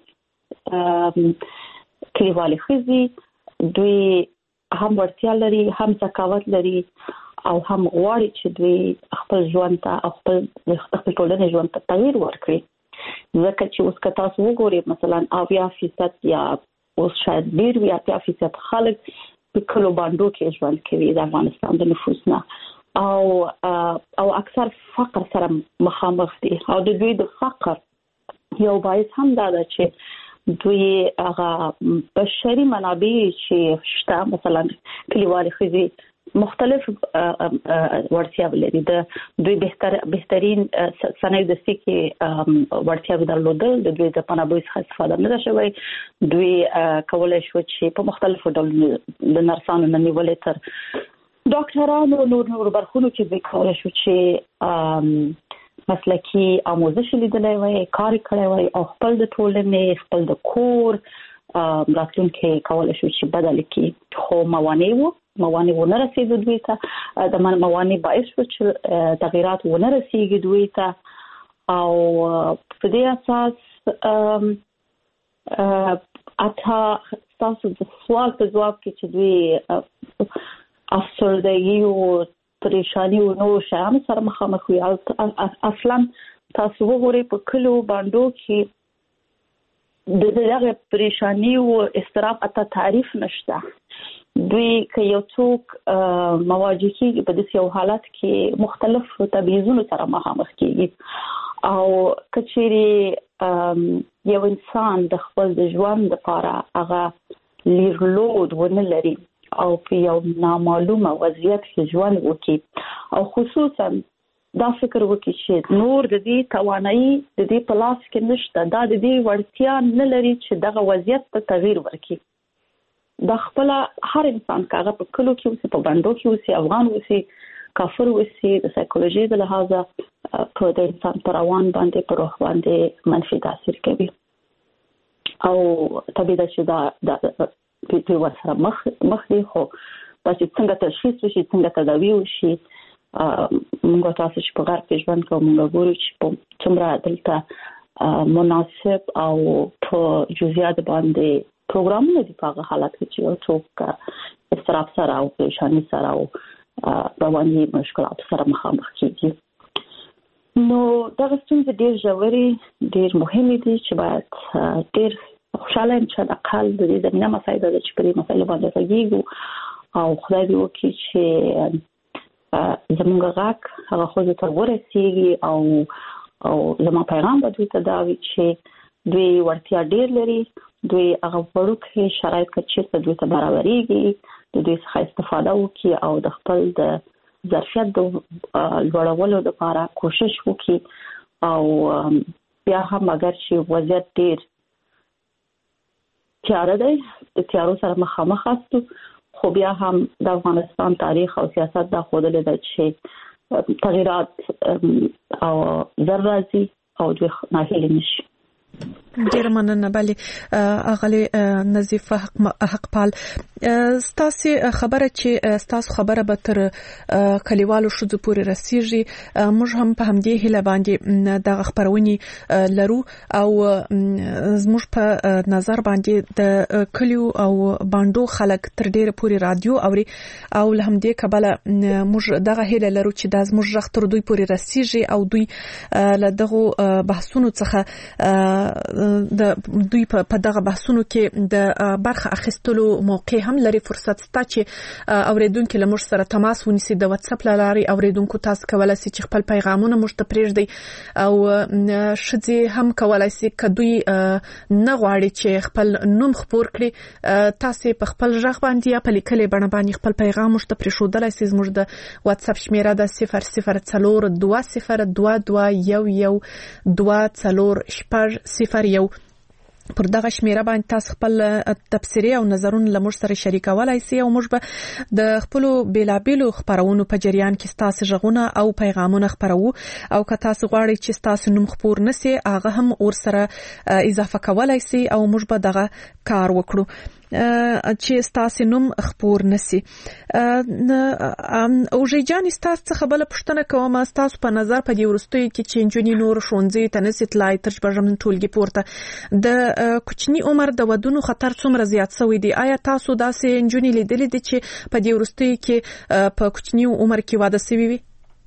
کلیوالي ښځې دوی هم ورتیا لري هم ذکاوت لري او هم غواړي چې دوی خپل ژوند ته او خپل خپل ټولنې ژوند ته تغییر ورکړي ځکه چې اوس که تاسو وګورئ مثلا اویا فیصد یا اوس شاید ډېر وي اتیا فیصد خلک په کلو باندو کې ژوند کوي د افغانستان د نفوس نه او او اکثر فقر سره مخامخ دي او د دوی د فقر یو باعث هم دا ده چې دوی هغه بشري منابع چې شته مثلا کلیوالي ښځې مختلف وړتیاوې لري د دوی بهتر بهترین صنایع کې وړتیاوې درلودل د دوی د منابعو څخه استفاده نه ده شوې دوی کولی شو چې په مختلفو ډولونو د نرسانو نه نیولې تر ډاکټرانو نور نور برخونو کې دوی کولی شو چې مسلکی آموزش لیدلی وای کار کړی وای او خپل د ټولنې خپل د کور راتلونکي کولی شو چې بدل کړي خو موانع وو موانع ونه رسېدو دوی ته د موانع باعث شو چې تغییرات ونه رسېږي دوی ته او په دې اساس اته تاسو د سوال په ځواب کې چې دوی افسردګي او پریشانی او نو شیانو سره مخامخ وي اصلا تاسو وګورئ په کلو باندو کې د دغه پریشانی او استراب اته تعریف نشته دوی که یو څوک مواجه کیږي په داسې یو حالت کې مختلف تبعیضونو سره مخامخ کیږي او کچېرې یو انسان د خپل د ژوند لپاره هغه لیرلود ونه لري او په یو نامعلومه وضعیت کې ژوند وکړي او خصوصا دا فکر وکړي چې نور د دې توانایي د دې په لاس کې نشته دا د دې وړتیا نه لري چې دغه وضعیت ته تغییر ورکړي دا خپل هر انسان کاغه په کلو کې اوسې په بندو کې اوسې افغان اوسې کافر اوسې د سایکولوژي د لحاظه په د انسان پر روان باندې پر روح باندې منفي تاثیر کوي او طبیعي ده چې دا په ورسره مخ مخ دی خو دا چې څنګه تشخیص وشي څنګه تداوی وشي موږ تاسو چې په غرب کې ژوند کوو موږ ګورو چې په څومره دلته مناسب او په جزئیات باندې پروګرامونه دي په حالت کې چې څوک استراب سره او پریشانی سره او رواني مشکلات سره مخامخ کیږي. نو دا ستونزې ډېر ژورې ډېر مهمې دي چې باید ډېر خوشاله یم چې د اقل د دې زمینه مسایل د چې پرې مسایل باندې غږیږو او خدای دې وکړي چې زموږ غږ هغه خو ته ورسیږي او او زموږ پیغام به دوی ته دا وي چې دوی ورتیا ډېر لري، دوی هغه وړوکې شرایط چې دوی ته برابرېږي د دوی څخه استفاده وکړي او د خپل د ظرفیت د لوړولو لپاره کوشش وکړي. او بیا هم اگر چې وضعیت ډېر تیاره دی، د تیارو سره مخامخ یاستو، خو بیا هم د افغانستان تاریخ او سیاست دا ښودلی دی چې تغییرات او زر راځي او دوی ناهیلې نشي. ډیر مننه. بله اغلی نظیفه حقپال، ستاسو خبره چې ستاسو خبره به تر کلیوالو شذو پورې رسیږي، موږ هم په همدې هیله باندې د خبرونې لرو او زموږ په نظر باندې د کلیو او باندو خلک تر ډیره پورې رادیو اوري او له همدې کبله موږ دغه هیله لرو چې د زموږ رغ تر دوی پورې رسیږي او دوی له دغه بحثونو څخه د دوی په دغه بحثونو کې د برخه اخیستلو موقع هم لري. فرصت شته چې اوریدونکو له موږ سره تماس ونیسي. د واتس اپ لاري اوریدونکو تاسو کولای شئ چې خپل پیغامونه موږ ته پرېږدئ او شذې هم کولای شي کدوې نه غواړي چې خپل نوم خبر کړي، تاسو په خپل ژغ باندې یا په لیکلي بڼه باندې خپل پیغام موږ ته پرېښودلای شئ. موږ د واتس اپ شمیره د صفر صفر څلور دوه صفر دوه دوه یو یو دوه څلور شپږ صفر یو. پر دغه شمیره باندې تاسو خپل تبصرې او نظرونه لمر سره شریکولای شئ او موږ به د خپل بیلابیلو خبرونو په جریان کې تاسو ژغونه او پیغامونه خبرو او که تاسو غواړئ چې تاسو نوم خبر نسی هغه هم ور سره اضافه کولای شئ او موږ به دغه کار وکړو چې تاسو نوم خبر نسی. او ژجان تاسو څخه بل پښتنه کوم، تاسو په نظر په دې ورستوي کې چې انجونی نور شونځي تنسي تلای تر بجمن ټولګي پورته د کوچنی عمر د ودونو خطر څومره زیات شوی دی؟ آیا تاسو داسې انجونی لیدلې دي چې په دې ورستوي کې په کوچنی عمر کې واده شوی وي؟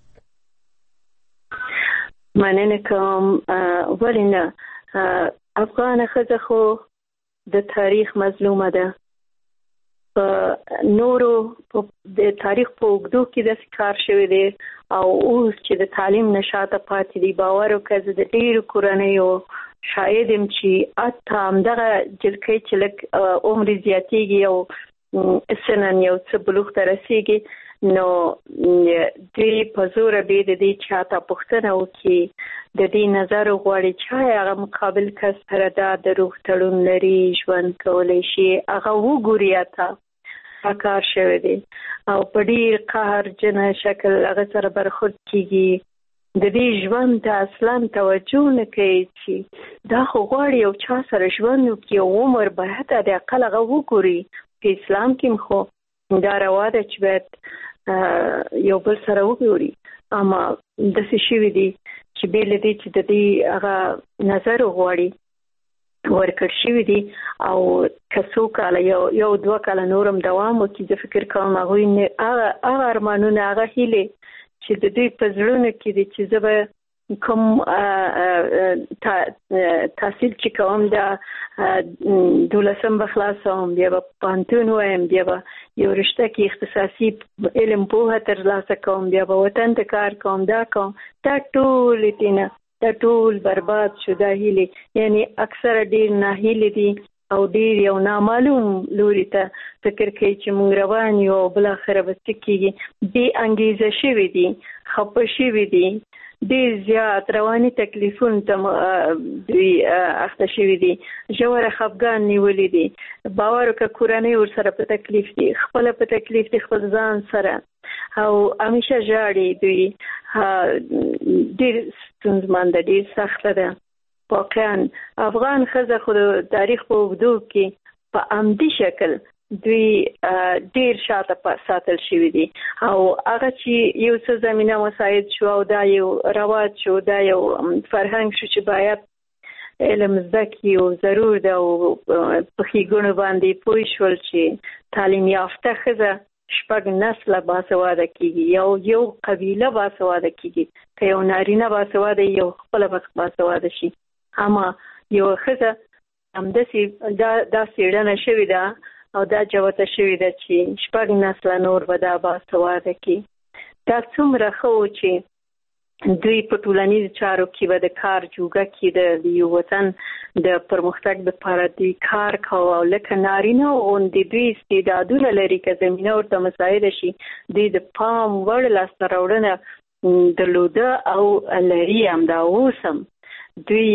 مننه کوم. ولنه افغان ښځه خو د تاریخ مظلومه ده. په نورو د تاریخ په اوږدو کې د کار شوی دی او اوس چې د تعلیم نشاته پاتې دی، باور وکړه د ډېرو کورنیو شاید هم چې اته همدغه جلکۍ چې لږ عمر زیاتېږي او سنن یو څه بلوغ ته رسېږي، نو دوی په زوره بې د دې چاته پوښتنه وکړي، د دې نظر غواړي چې هغه مقابل کس سره دا د روح تړون لري، ژوند کولی شي، هغه وګوري اته کار شوی دی او په ډېر قهرجن شکل هغه سره برخورد کېږي. د دې ژوند ته اصلا توجه نه کوي چې دا خو غواړي یو چا سره ژوند وکړي او عمر باید د اقل هغه وګوري. په اسلام کې خو دا روا ده چې باید یو بل سره وګوري، اما داسې شوي دي چې بې له دې چې د دې هغه نظر غواړي ورکړ شوي دي او که څو کاله یو یو دوه کاله نورم دوام وکړي، زه فکر کوم هغوی هغه هغه ارمانونه هغه هیلې چې د دوی په زړونو کې دي چې زه به کوم تحصیل چې کوم دا دولسم به خلاصوم، بیا به پوهنتون وایم، بیا به یو رشته کې اختصاصي علم پوهه ترلاسه کوم، بیا به وطن ته کار کوم، دا کوم، دا ټولې دي نه، دا ټول برباد شو. دا هیلې یعنی اکثره ډېر ناهیلې دي او ډېر یو نامعلوم لوري ته فکر کوي چې موږ روان یو او بالاخره به څه کېږي. بې انګېزه شوي دي، خفه شوي دي، ډېر زیات رواني تکلیفونو ته دوی اخته شوي دي، ژوره خفګان نیولي دي. باور وکړه کورنۍ ورسره په تکلیف دي، خپله په تکلیف دي، خپل ځان سره او همیشه ژاړي. دوی ډېر ستونزمن ده، ډېر سخته ده. واقعا افغان ښځه خو د تاریخ په اوږدو کې په عمدي شکل دوی ډیر شاته ساتل شوي دي او هغه چې یو څه زمینه مساعد شو او دا یو رواج شو، دا یو فرهنګ شو چې باید علم زده کړي او ضرور ده او په ښېګڼو باندې پوه شول چې تعلیم یافته ښځه شپږ نسله باسواده کیږي، یو یو قبیله باسواده کیږي، که یو نارینه باسواده یو خپل باسواده شي. اما یو ښځه همداسې دا دا څېړنه شوې ده او دا جوته شوې ده چې شپږ نسله نور به دا باسواده کی. دا څومره ښه و چې دوی په ټولنیزو چارو کې به د کار جوګه کې د یو وطن د پرمختګ لپاره دوی کار کاوه او لکه نارینه غوندې دوی استعدادونه لري که زمینه ورته مساعده شي دوی د پام وړ لاسته راوړنه درلوده او لري همدا اوس هم دوی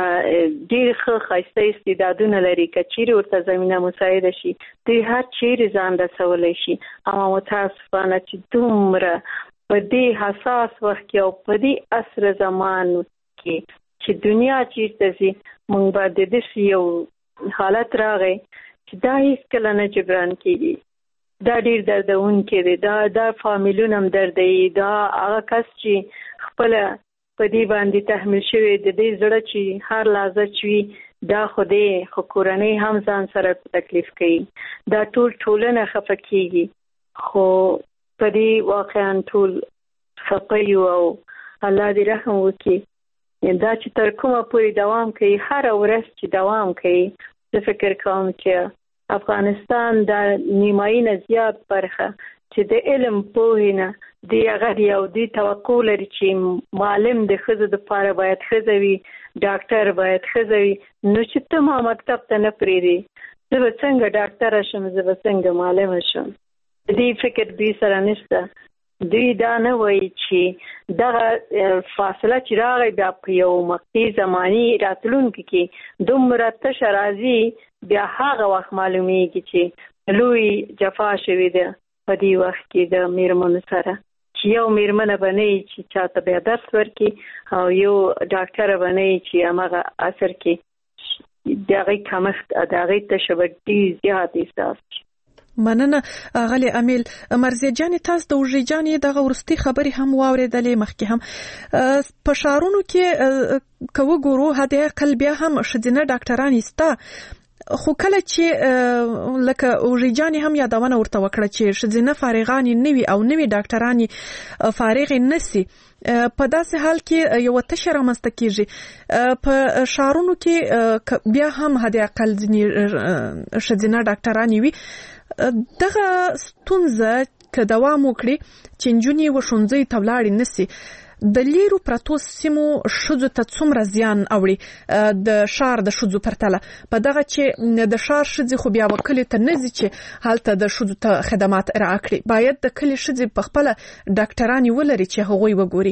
ډېر ښه ښایسته استعدادونه لري که چیرې ورته زمینه مساعده شي دوی هر چیرې ځان رسولی شي. اما متاسفانه چې دومره په دې حساس وخت کې او په دې عصر زمان کې چې دنیا چیرته ځي موږ به د داسې یو حالت راغی چې دا هېڅکله نه جبران کېږي. دا ډېر دردونکی دی. دا دا فامیلونه هم دردوي. دا هغه کس چې خپله په دې باندې تحمیل شوی د دې زړه چې هر لحظه چې دا خو دې خو کورنۍ هم ځان سره تکلیف کوي. دا ټول ټولنه خفه کېږي. خو په دې واقعا ټول خفه یو او الله دې رحم وکړي. دا چې تر کومه پورې دوام کوي هره ورځ چې دوام کوي زه فکر کوم چې افغانستان دا نیمایي نه زیات برخه چې د علم پوهې نه دی هغه یو دی توقع لري چې معلم د ښځو دپاره باید ښځه وي، ډاکټر باید ښځه وي. نو چې ته ما مکتب ته نه پرېږدې زه به څنګه ډاکټره شم، زه به څنګه معلمه شم. د دې فکر دوی سره نشته. دوی دا نه وایي چې دغه فاصله چې راغی بیا په یو مقطعي زماني راتلونکي کې دومره تشه راځي بیا هغه وخت معلومیږي چې لوی جفا شوې ده په دې وخت کې د میرمنو سره چې یو میرمنه به نه وي چې چاته بیا درس ورکړي او یو ډاکټره به نه وي چې هماغه عصر کې د هغې کمښت د هغې تشه به ډېر زیات احساس شي. مننه غلی امیل. مرزیه جانې تاسو د وژې جانې دغه وروستي خبرې هم واورېدلې. مخکې هم په ښارونو کې که وګورو حد اقل بیا هم ښځینه ډاکټرانې شته، خو کله چې لکه وژې جانې هم یادونه ورته وکړه چې ښځینه فارغانې نه وي او نوي ډاکټرانې فارغې نه سي، په داسې حال کې یو تشه رامنځته کېږي. په ښارونو کې بیا هم حد اقل ځینې ښځینه ډاکټرانې وي. دغه ستونزه که دوام وکړي چې نجونې وښوونځیو ته ولاړې نه سي د لیرو پرتو سیمو ښځو ته څومره زیان اوړي د ښار د ښځو پرتله، په دغه چې د ښار ښځې خو بیا کلي ته نه ځي چې هلته د ښځو ته خدمات ارعا کړي. باید د کلي ښځې په خپله ډاکټرانې ولري چې هغوی وګوري.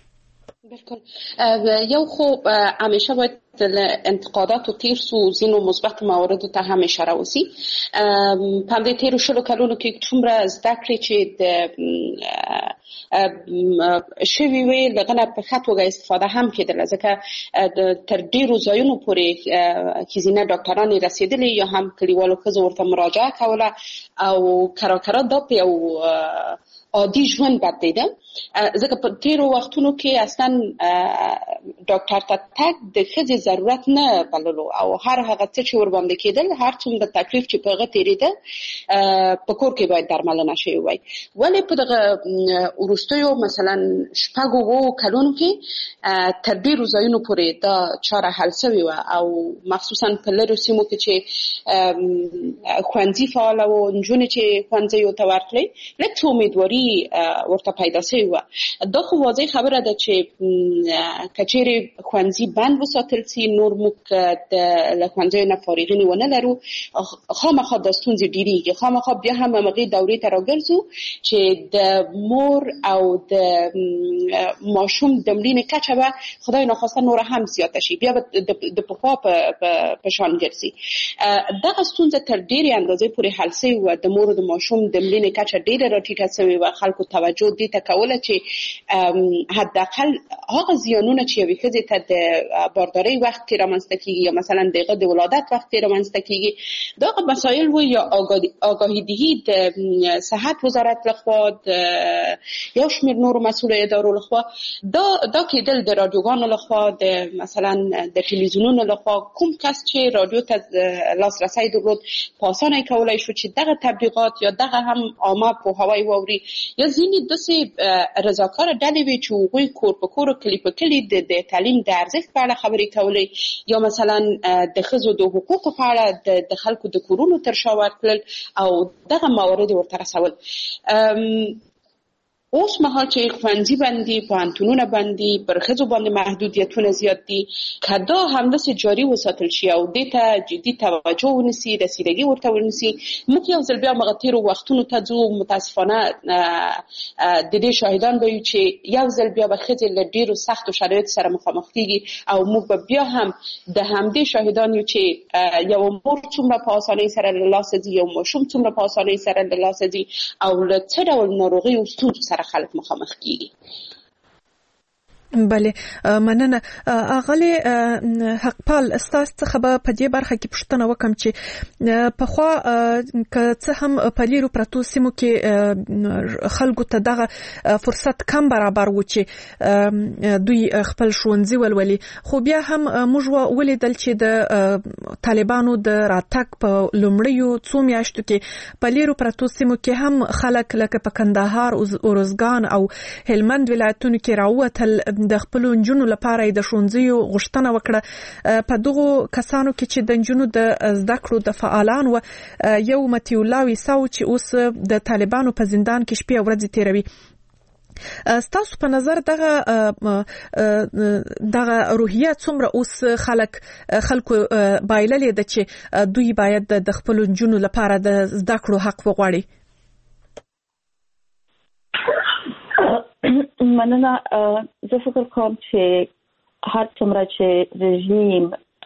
بالکل. یو خو همیشه باید انتقادات و تیر سو زینو مثبت موارد ته همیشه راوسی. په دې تیرو شلو کلونو کې څومره زده کړې چې د شوی وی لغنه په ښه توګه استفاده هم کېدله، ځکه تر ډیرو ځایونو پورې ښځینه ډاکټرانې رسېدلې یا هم کلیوالو ښځو ورته مراجعه کوله او کراکرا دا په یو عادي ژوند بدلیده. ځکه په تیرو وختونو کې اصلا ډاکټر ته تګ د ښځې ضرورت نه بللو او هر هغه څه چې ورباندې کېدل هر څومره تکلیف چې په هغه تېرېده په کور کې باید درملنه شوې وای. ولې په دغه وروستیو مثلا شپږو اوو کلونو کې تر ډېرو ځایونو پورې دا چاره حل سوې وه او مخصوصا په لرو سیمو کې چې ښوونځي فعاله وو، نجونې چې ښوونځیو ته ورتلې لږ څه امیدواري ورته پیدا سوې وه. دا خو واضح خبره ده چې که چیرې ښوونځي بند وساتل سي نور موږ له ښوونځیو نه فارغین ونه لرو، خامخا دا ستونزې ډېرېږي. خامخا بیا هم همغې دورې ته راګرځو چې د مور او د ماشوم د مړینې کچه به خدای ناخواسته نوره هم زیاته شي، بیا به د پخوا په شان ګرځي. دغه ستونزه تر ډېرې اندازې پورې حل سوې وه. د مور او د ماشوم د مړینې کچه ډېره راټیټه سوې وه. خلکو توجه دې ته کوله چې حداقل هغه زیانونه چې یوې ښځې ته د باردارۍ وخت کې رامنځته کېږي یا مثلا د هغه د ولادت وخت کې رامنځته کېږي، دغه مسایل و یا آگاهي دهي د صحت وزارت لخوا، د یو شمېر نور مسؤل ادارو لخوا دا دا کېدل د رادیوګانو لخوا د مثلا د ټلویزیونونو لخوا کوم کس چې رادیو ته لاسرسی درلود په اسانه کولای شو چې دغه تبلیغات یا دغه هم عامه پوهاوی ووري یا ځینې داسې رضاکاره ډلې وي چې هغوی کور په کور کلي په کلي د تعلیم د ارزښت په اړه خبرې کولې یا مثلا د ښځو د حقوقو په اړه د خلکو د کورونو تر شا ورتلل او دغه موارد ورته رسول. اوس مهال چې ښوونځي باندې پوهنتونونه باندې پر ښځو باندې محدودیتونه زیات دي که دا همداسې جاري وساتل شي او دې ته جدي توجه ونیسي رسیدګي ورته ونیسي موږ یو ځل بیا هغه تېرو وختونو ته ځو متاسفانه د دې شاهدان به یو چې یو ځل بیا به ښځې له ډېرو سختو شرایطو سره مخامخ کېږي او موږ به بیا هم د همدې شاهدان یو چې یو مور څومره په اسانۍ سره له لاسه ځي یو ماشوم څومره په اسانۍ سره له لاسه ځي او له څه ډول ناروغیو ستونزو سره خلک مخامخ کیږي. بله مننه. اغلی حقپال استاس څخه به په دې برخه کې پوښتنه وکم چې په خوا که څه هم په لیرو پرتو سیمو کې خلکو ته دغه فرصت کم برابر و چې دوی خپل ښوونځي ولولي خو بیا هم موږ ولیدل چې د طالبانو د راتګ په لومړیو څو میاشتو کې په لیرو پرتو سیمو کې هم خلک لکه په کندهار اروزګان او هلمند ولایتونو کې راووتل د خپل نجونو لپاره د ښوونځیو غوښتنه وکړه. په دغو کسانو کې چې د نجونو د زده کړو د فعالان و یو متي الله ویساو چې اوس د طالبانو په زندان کې شپې او ورځې تیروي. ستاسو په نظر دغه دغه روحیه څومره اوس خلک خلکو بایللې ده چې دوی باید د خپل نجونو لپاره د زده کړو حق وغواړي؟ مننه. زه فکر کوم چې هر څومره چې رژیم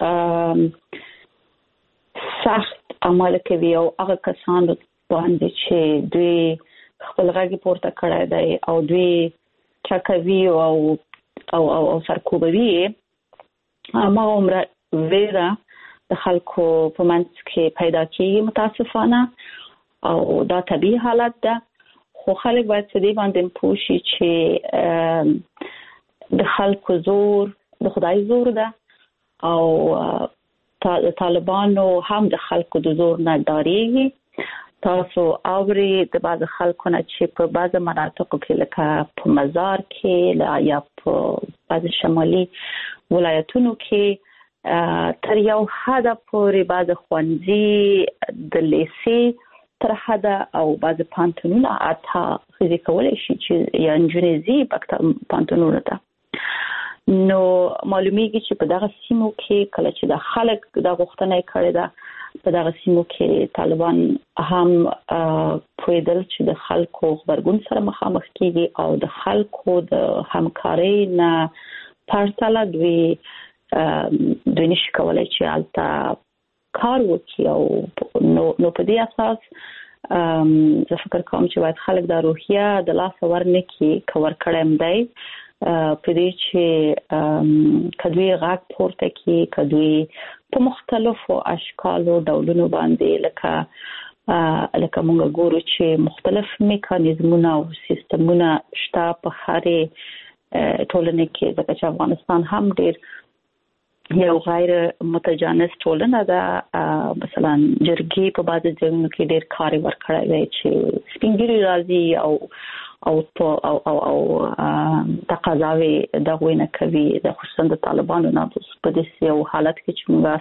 سخت عمل کوي او هغه کسانو باندې چې دوی خپل غږ پورته کړی دی او دوی ټکوي او او او سرکوبوي هغه عمره ویره د خلکو په منځ کې پیدا کیږي متاسفانه او دا طبیعي حالت ده. خو خلک باید په دې باندې پوه شي چې د خلکو زور د خدای زور ده او طالبانو هم د خلکو د زور نه ډارېږي. تاسو اوري د بعض خلکو نه چې په بعض مناطقو کې لکه په مزار کې یا په بعض شمالي ولایتونو کې تر یو حده پورې بعض ښوونځي د لیسې تر حده او بعض پانتونونه اته خزي کولای شي چې یا نجونې زی پکته پانتونونه ته نو معلومیږي چې په دغه سیمو کې کله چې د خلک د غوښتنې کړي ده په دغه سیمو کې طالبان هم پویدل چې د خلکو خبرګون سره مخامخ کیږي او د خلکو د همکارۍ نه پرتله دوی دوی نشي کولای چې البته کار وکړي او نو نو په دې اساس زه فکر کوم چې باید خلک د روحیه د لاس ورنکي کور کړم دی په دې چې کدوې غاک پورته کی کدوې په مختلفو اشکالو ډولونو باندې لکه لکه موږ ګورو چې مختلف میکانیزمونه او سیستمونه شته په هرې ټولنه کې ځکه چې افغانستان هم ډېر یو غیر متجانس ټولنه ده. مثلا جرګې په بعض ځایونو کې ډېر کار ورکړی دی چې سپینګیري راځي او او او او او تقاضاوي دغه نه کوي د خصوصا د طالبانو نه په دې یو حالت کې چې موږ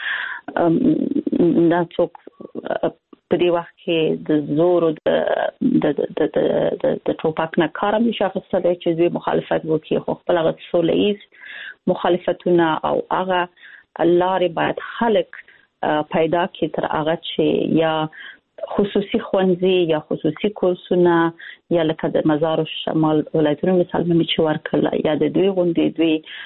اسو نه څوک په دې وخت کې د زور د د د د ټوپک نه کار مشخصه دی چې دوی مخالفت وکړي خو خپل هغه سولهییز مخالفتونه او هغه لارې باید خلک پیدا کړي تر هغه چې یا خصوصي ښوونځي یا خصوصي کورسونه یا لکه د مزار شمال ولایتونو مثال مې چې ورکړل یا د دوی غونډې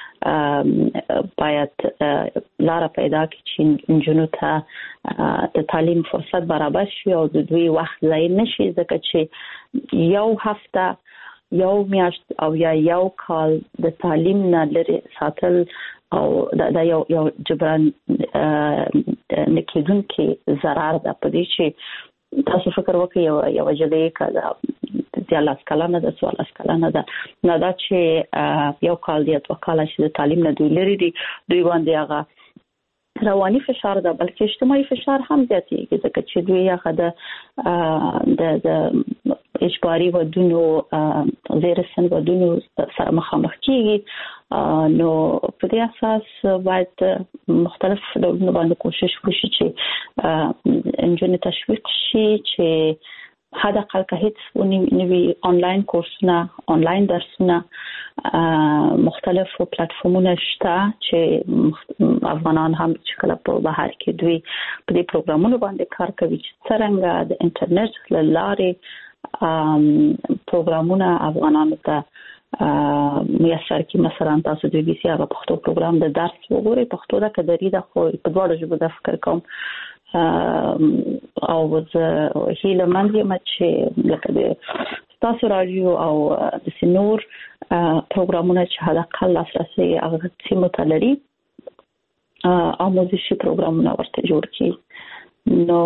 دوی باید لاره پیدا کړي چې نجونو ته د تعلیم فرصت برابر شي او د دوی وخت ضایع نشي ځکه چې یو هفته یو میاشت او یا یو کال د تعلیم نه لري ساتل او دا یو یو جبران نکیدون کې zarar ده په دې چې تاسو فکر وکړئ یو یو جلې کړه د لاس کلانه د سوال لاس کلانه ده نه دا چې یو کال دی او کال چې د تعلیم نه دوی لري دي دوی باندې هغه رواني فشار ده بلکې اجتماعي فشار هم زیاتېږي ځکه چې دوی هغه د د د اجباري ودونو زیر سن ودونو سره مخامخ کیږي نو په دې اساس باید مختلف ډولونه باندې کوشش وشي چې انجن تشویق شي چې حدا قل که هیڅ نوی آنلاین کورسونه آنلاین درسونه مختلفو پلیټفارمونه شته چې افغانان هم چې کله په بهر کې دوی په دې پروګرامونو باندې کار کوي چې څنګه د انټرنیټ له لارې پروګرامونه افغانانو ته میسر کی مثلا تاسو د بي سي هغه پښتو پروګرام د درس وګورئ پښتو دا کدري د خو په دواړو ژبو د فکر کوم او زه هیله مند یم چې لکه د تاسو رادیو او د سنور پروګرامونه چې حداقل لاسرسي هغه سیمه ته لري آموزشي پروګرامونه ورته جوړ کړي نو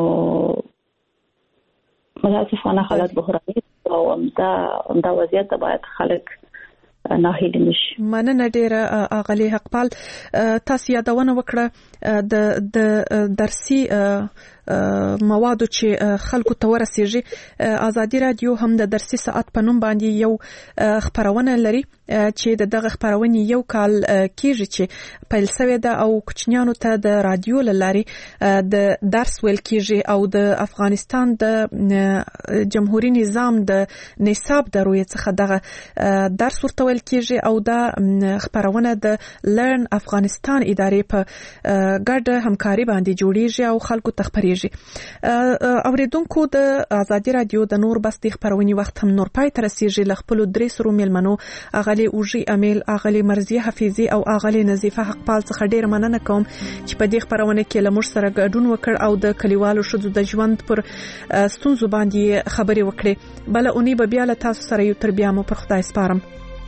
متاسفانه حالت بحراني او دا دا وضعیت باید خلک ناهیل نشي. مننه ډیره اغلی حقپال تاسو یادونه وکړه د د درسي موادو چې خلکو ته ورسیږي ازادي رادیو هم د درسي ساعت په نوم باندې یو خبرونه لري چې د دغه خبرونه یو کال کېږي چې پیل شوی ده او کوچنیانو ته د رادیو لاري د درس ویل کېږي او د افغانستان د جمهوریت نظام د نصاب د روی څخه دغه درس ورته ویل کېږي او د خبرونه د لرن افغانستان ادارې په ګډه همکاري باندې جوړیږي او خلکو ته خبريږي. اوریدونکو د ازادي رادیو د نور بس د خبرونې وخت هم نور پای تر رسیږي ل خپل درې سرو ملمنو اغلی اوجي امیل اغلی مرزیه حفیظي او اغلی نظیفه حقپال څخه ډیر مننه کوم چې په دې خبرونه کې لمر سره ګډون وکړ او د کلیوالو شذو د ژوند پر ستونزو باندې خبري وکړي. بل اونې به بیا له تاسو سره یو تر بیا مو پر خدای سپارم.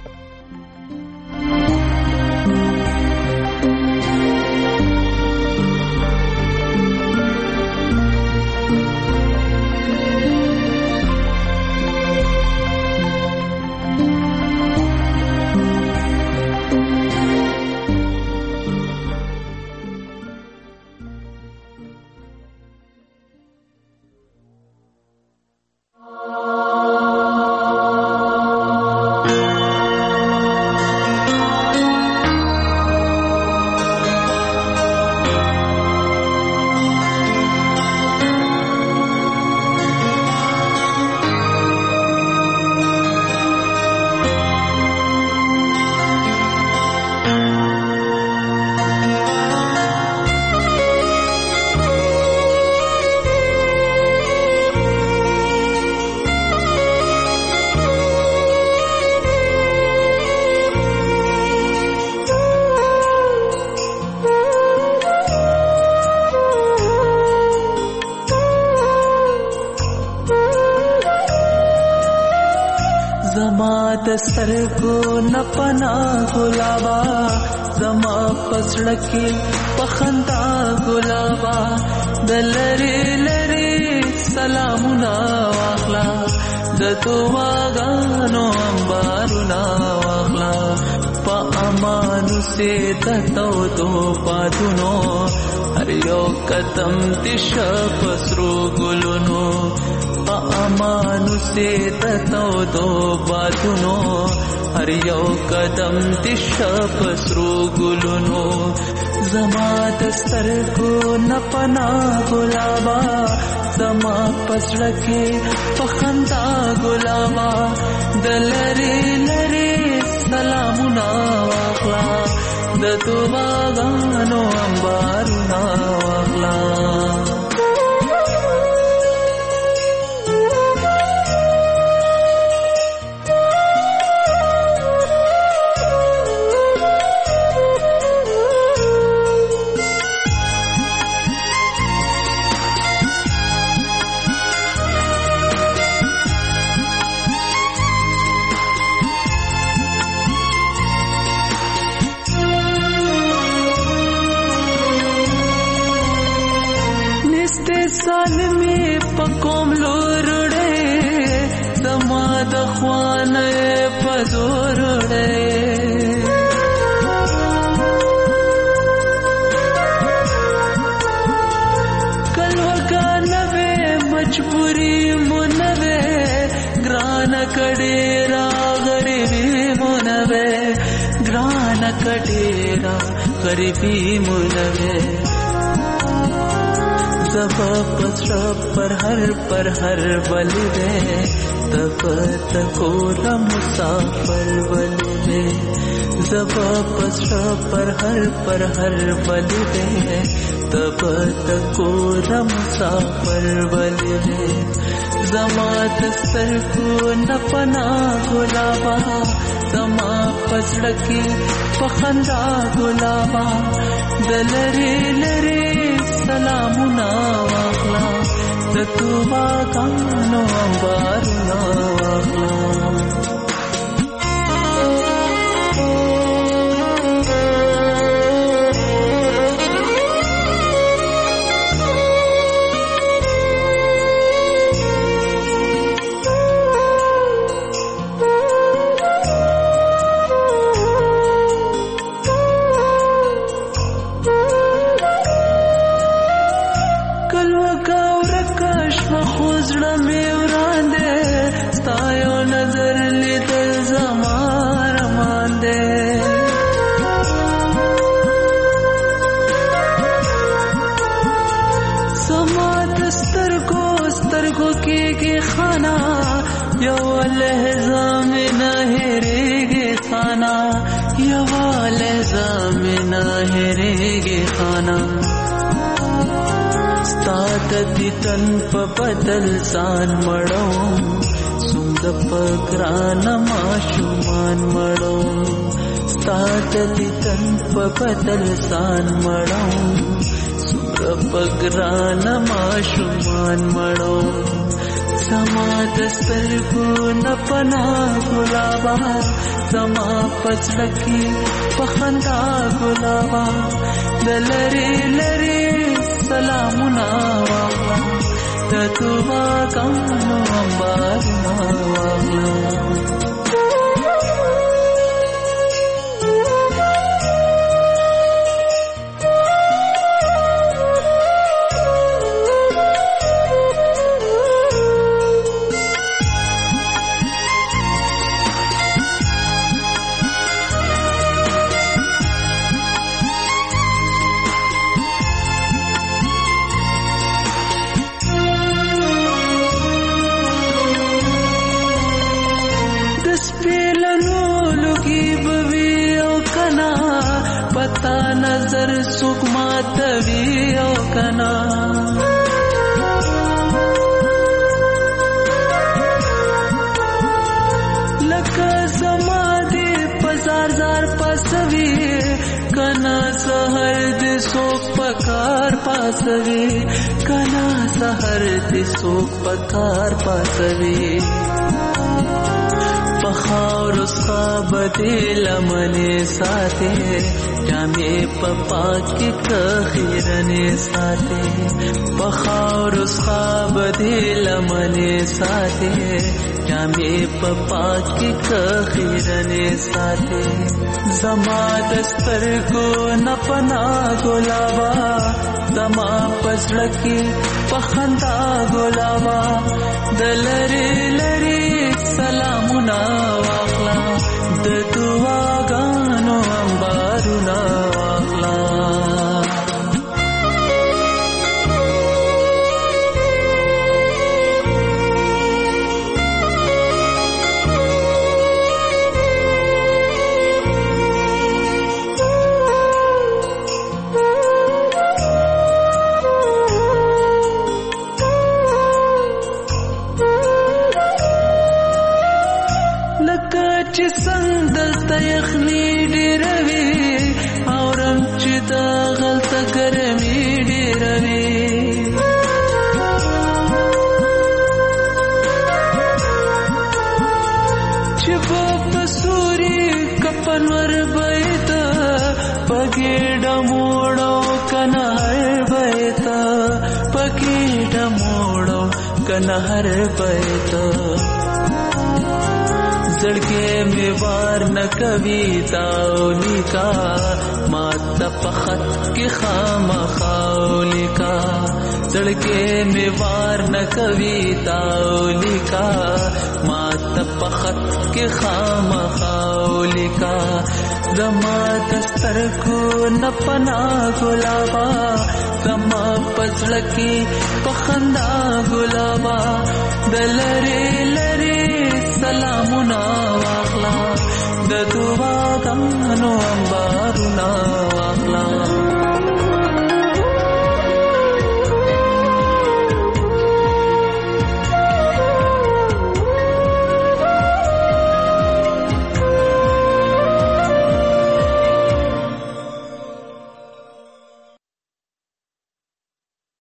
سترګو نه پنا ګلابا زما پسړکی پخندا ګلابا دلری لری سلامونه واخلا د دعاګانو انبارونه واخلا په امانو سي دتو تو پاتونو هر یو قدم دش پسرو ګلونو په امانو سي دتو تو پاتونو هر یو قدم دش پسرو ګلونو زما دستر کو نپنا ګلابا زما پسړکه پخندا ګلابا دلری لری سلامونه واخلا د دعاګانو انبارونه واخلا साल में पकोम लोरड़े समा د خوانه پزورړې مجبوری منوے گران کډیرا غریبی منوے گران کډیرا غریبی منوے زب پسر پر ہر پر ہر بلی دے تب تکور مسافر بلی دے زب پسر پر ہر پر ہر بلی دے تب تکور مسافر بلی دے زمات سر کو نپنا گلابا زما پسڑکی پخندا گلابا دلری لری سلامنا واخلا تتوبا کانو انبارنا واخلا ستادتی تن پا بدل سان مڑو سند پا گران ماشومان مڑو ستادتی تن پا بدل سان مڑو سند پا گران ماشومان مڑو زما دستر کو نپنا گلابا زما پسلکی پخندا گلابا دلری لری سلامنا واخلا تتوبا کانو انبارنا واخلا नजर सुकमा तवियो कना लका समाधि पजार जार पसवी कना सहर दि सोक पकार पासवी कना सहर दि सोक पकार पासवी पखार उसका बदिल मने साथे जामे पपा की कखीरने साथे पखार उसका बदिल मने साथे जामे पपा की कखीरने साथे जमा दस्तर को नपना गुलाबा जमा पसड़की पखंदा गुलाबा दलरी लरी सलामुना वाखला द दुआ गानो अंबारुना वाखला यखनी डिरवी औरम चिता गलत करमी डिरवी चिपो पसूरी कपनवर बैत पगेड मोड़ो कनहर बैत पगेड मोड़ो कनहर बैत زړګې مې وار نه کوي تاولیکا مات په خط کې خامخا لیکا زړګې مې وار نه کوي تاولیکا مات په خط کې خامخا لیکا زما دستر کو نه پنا ګلابا زما پسړکی پخندا ګلابا دلری لری سلامونه واخلا د دعا غانو انبارونه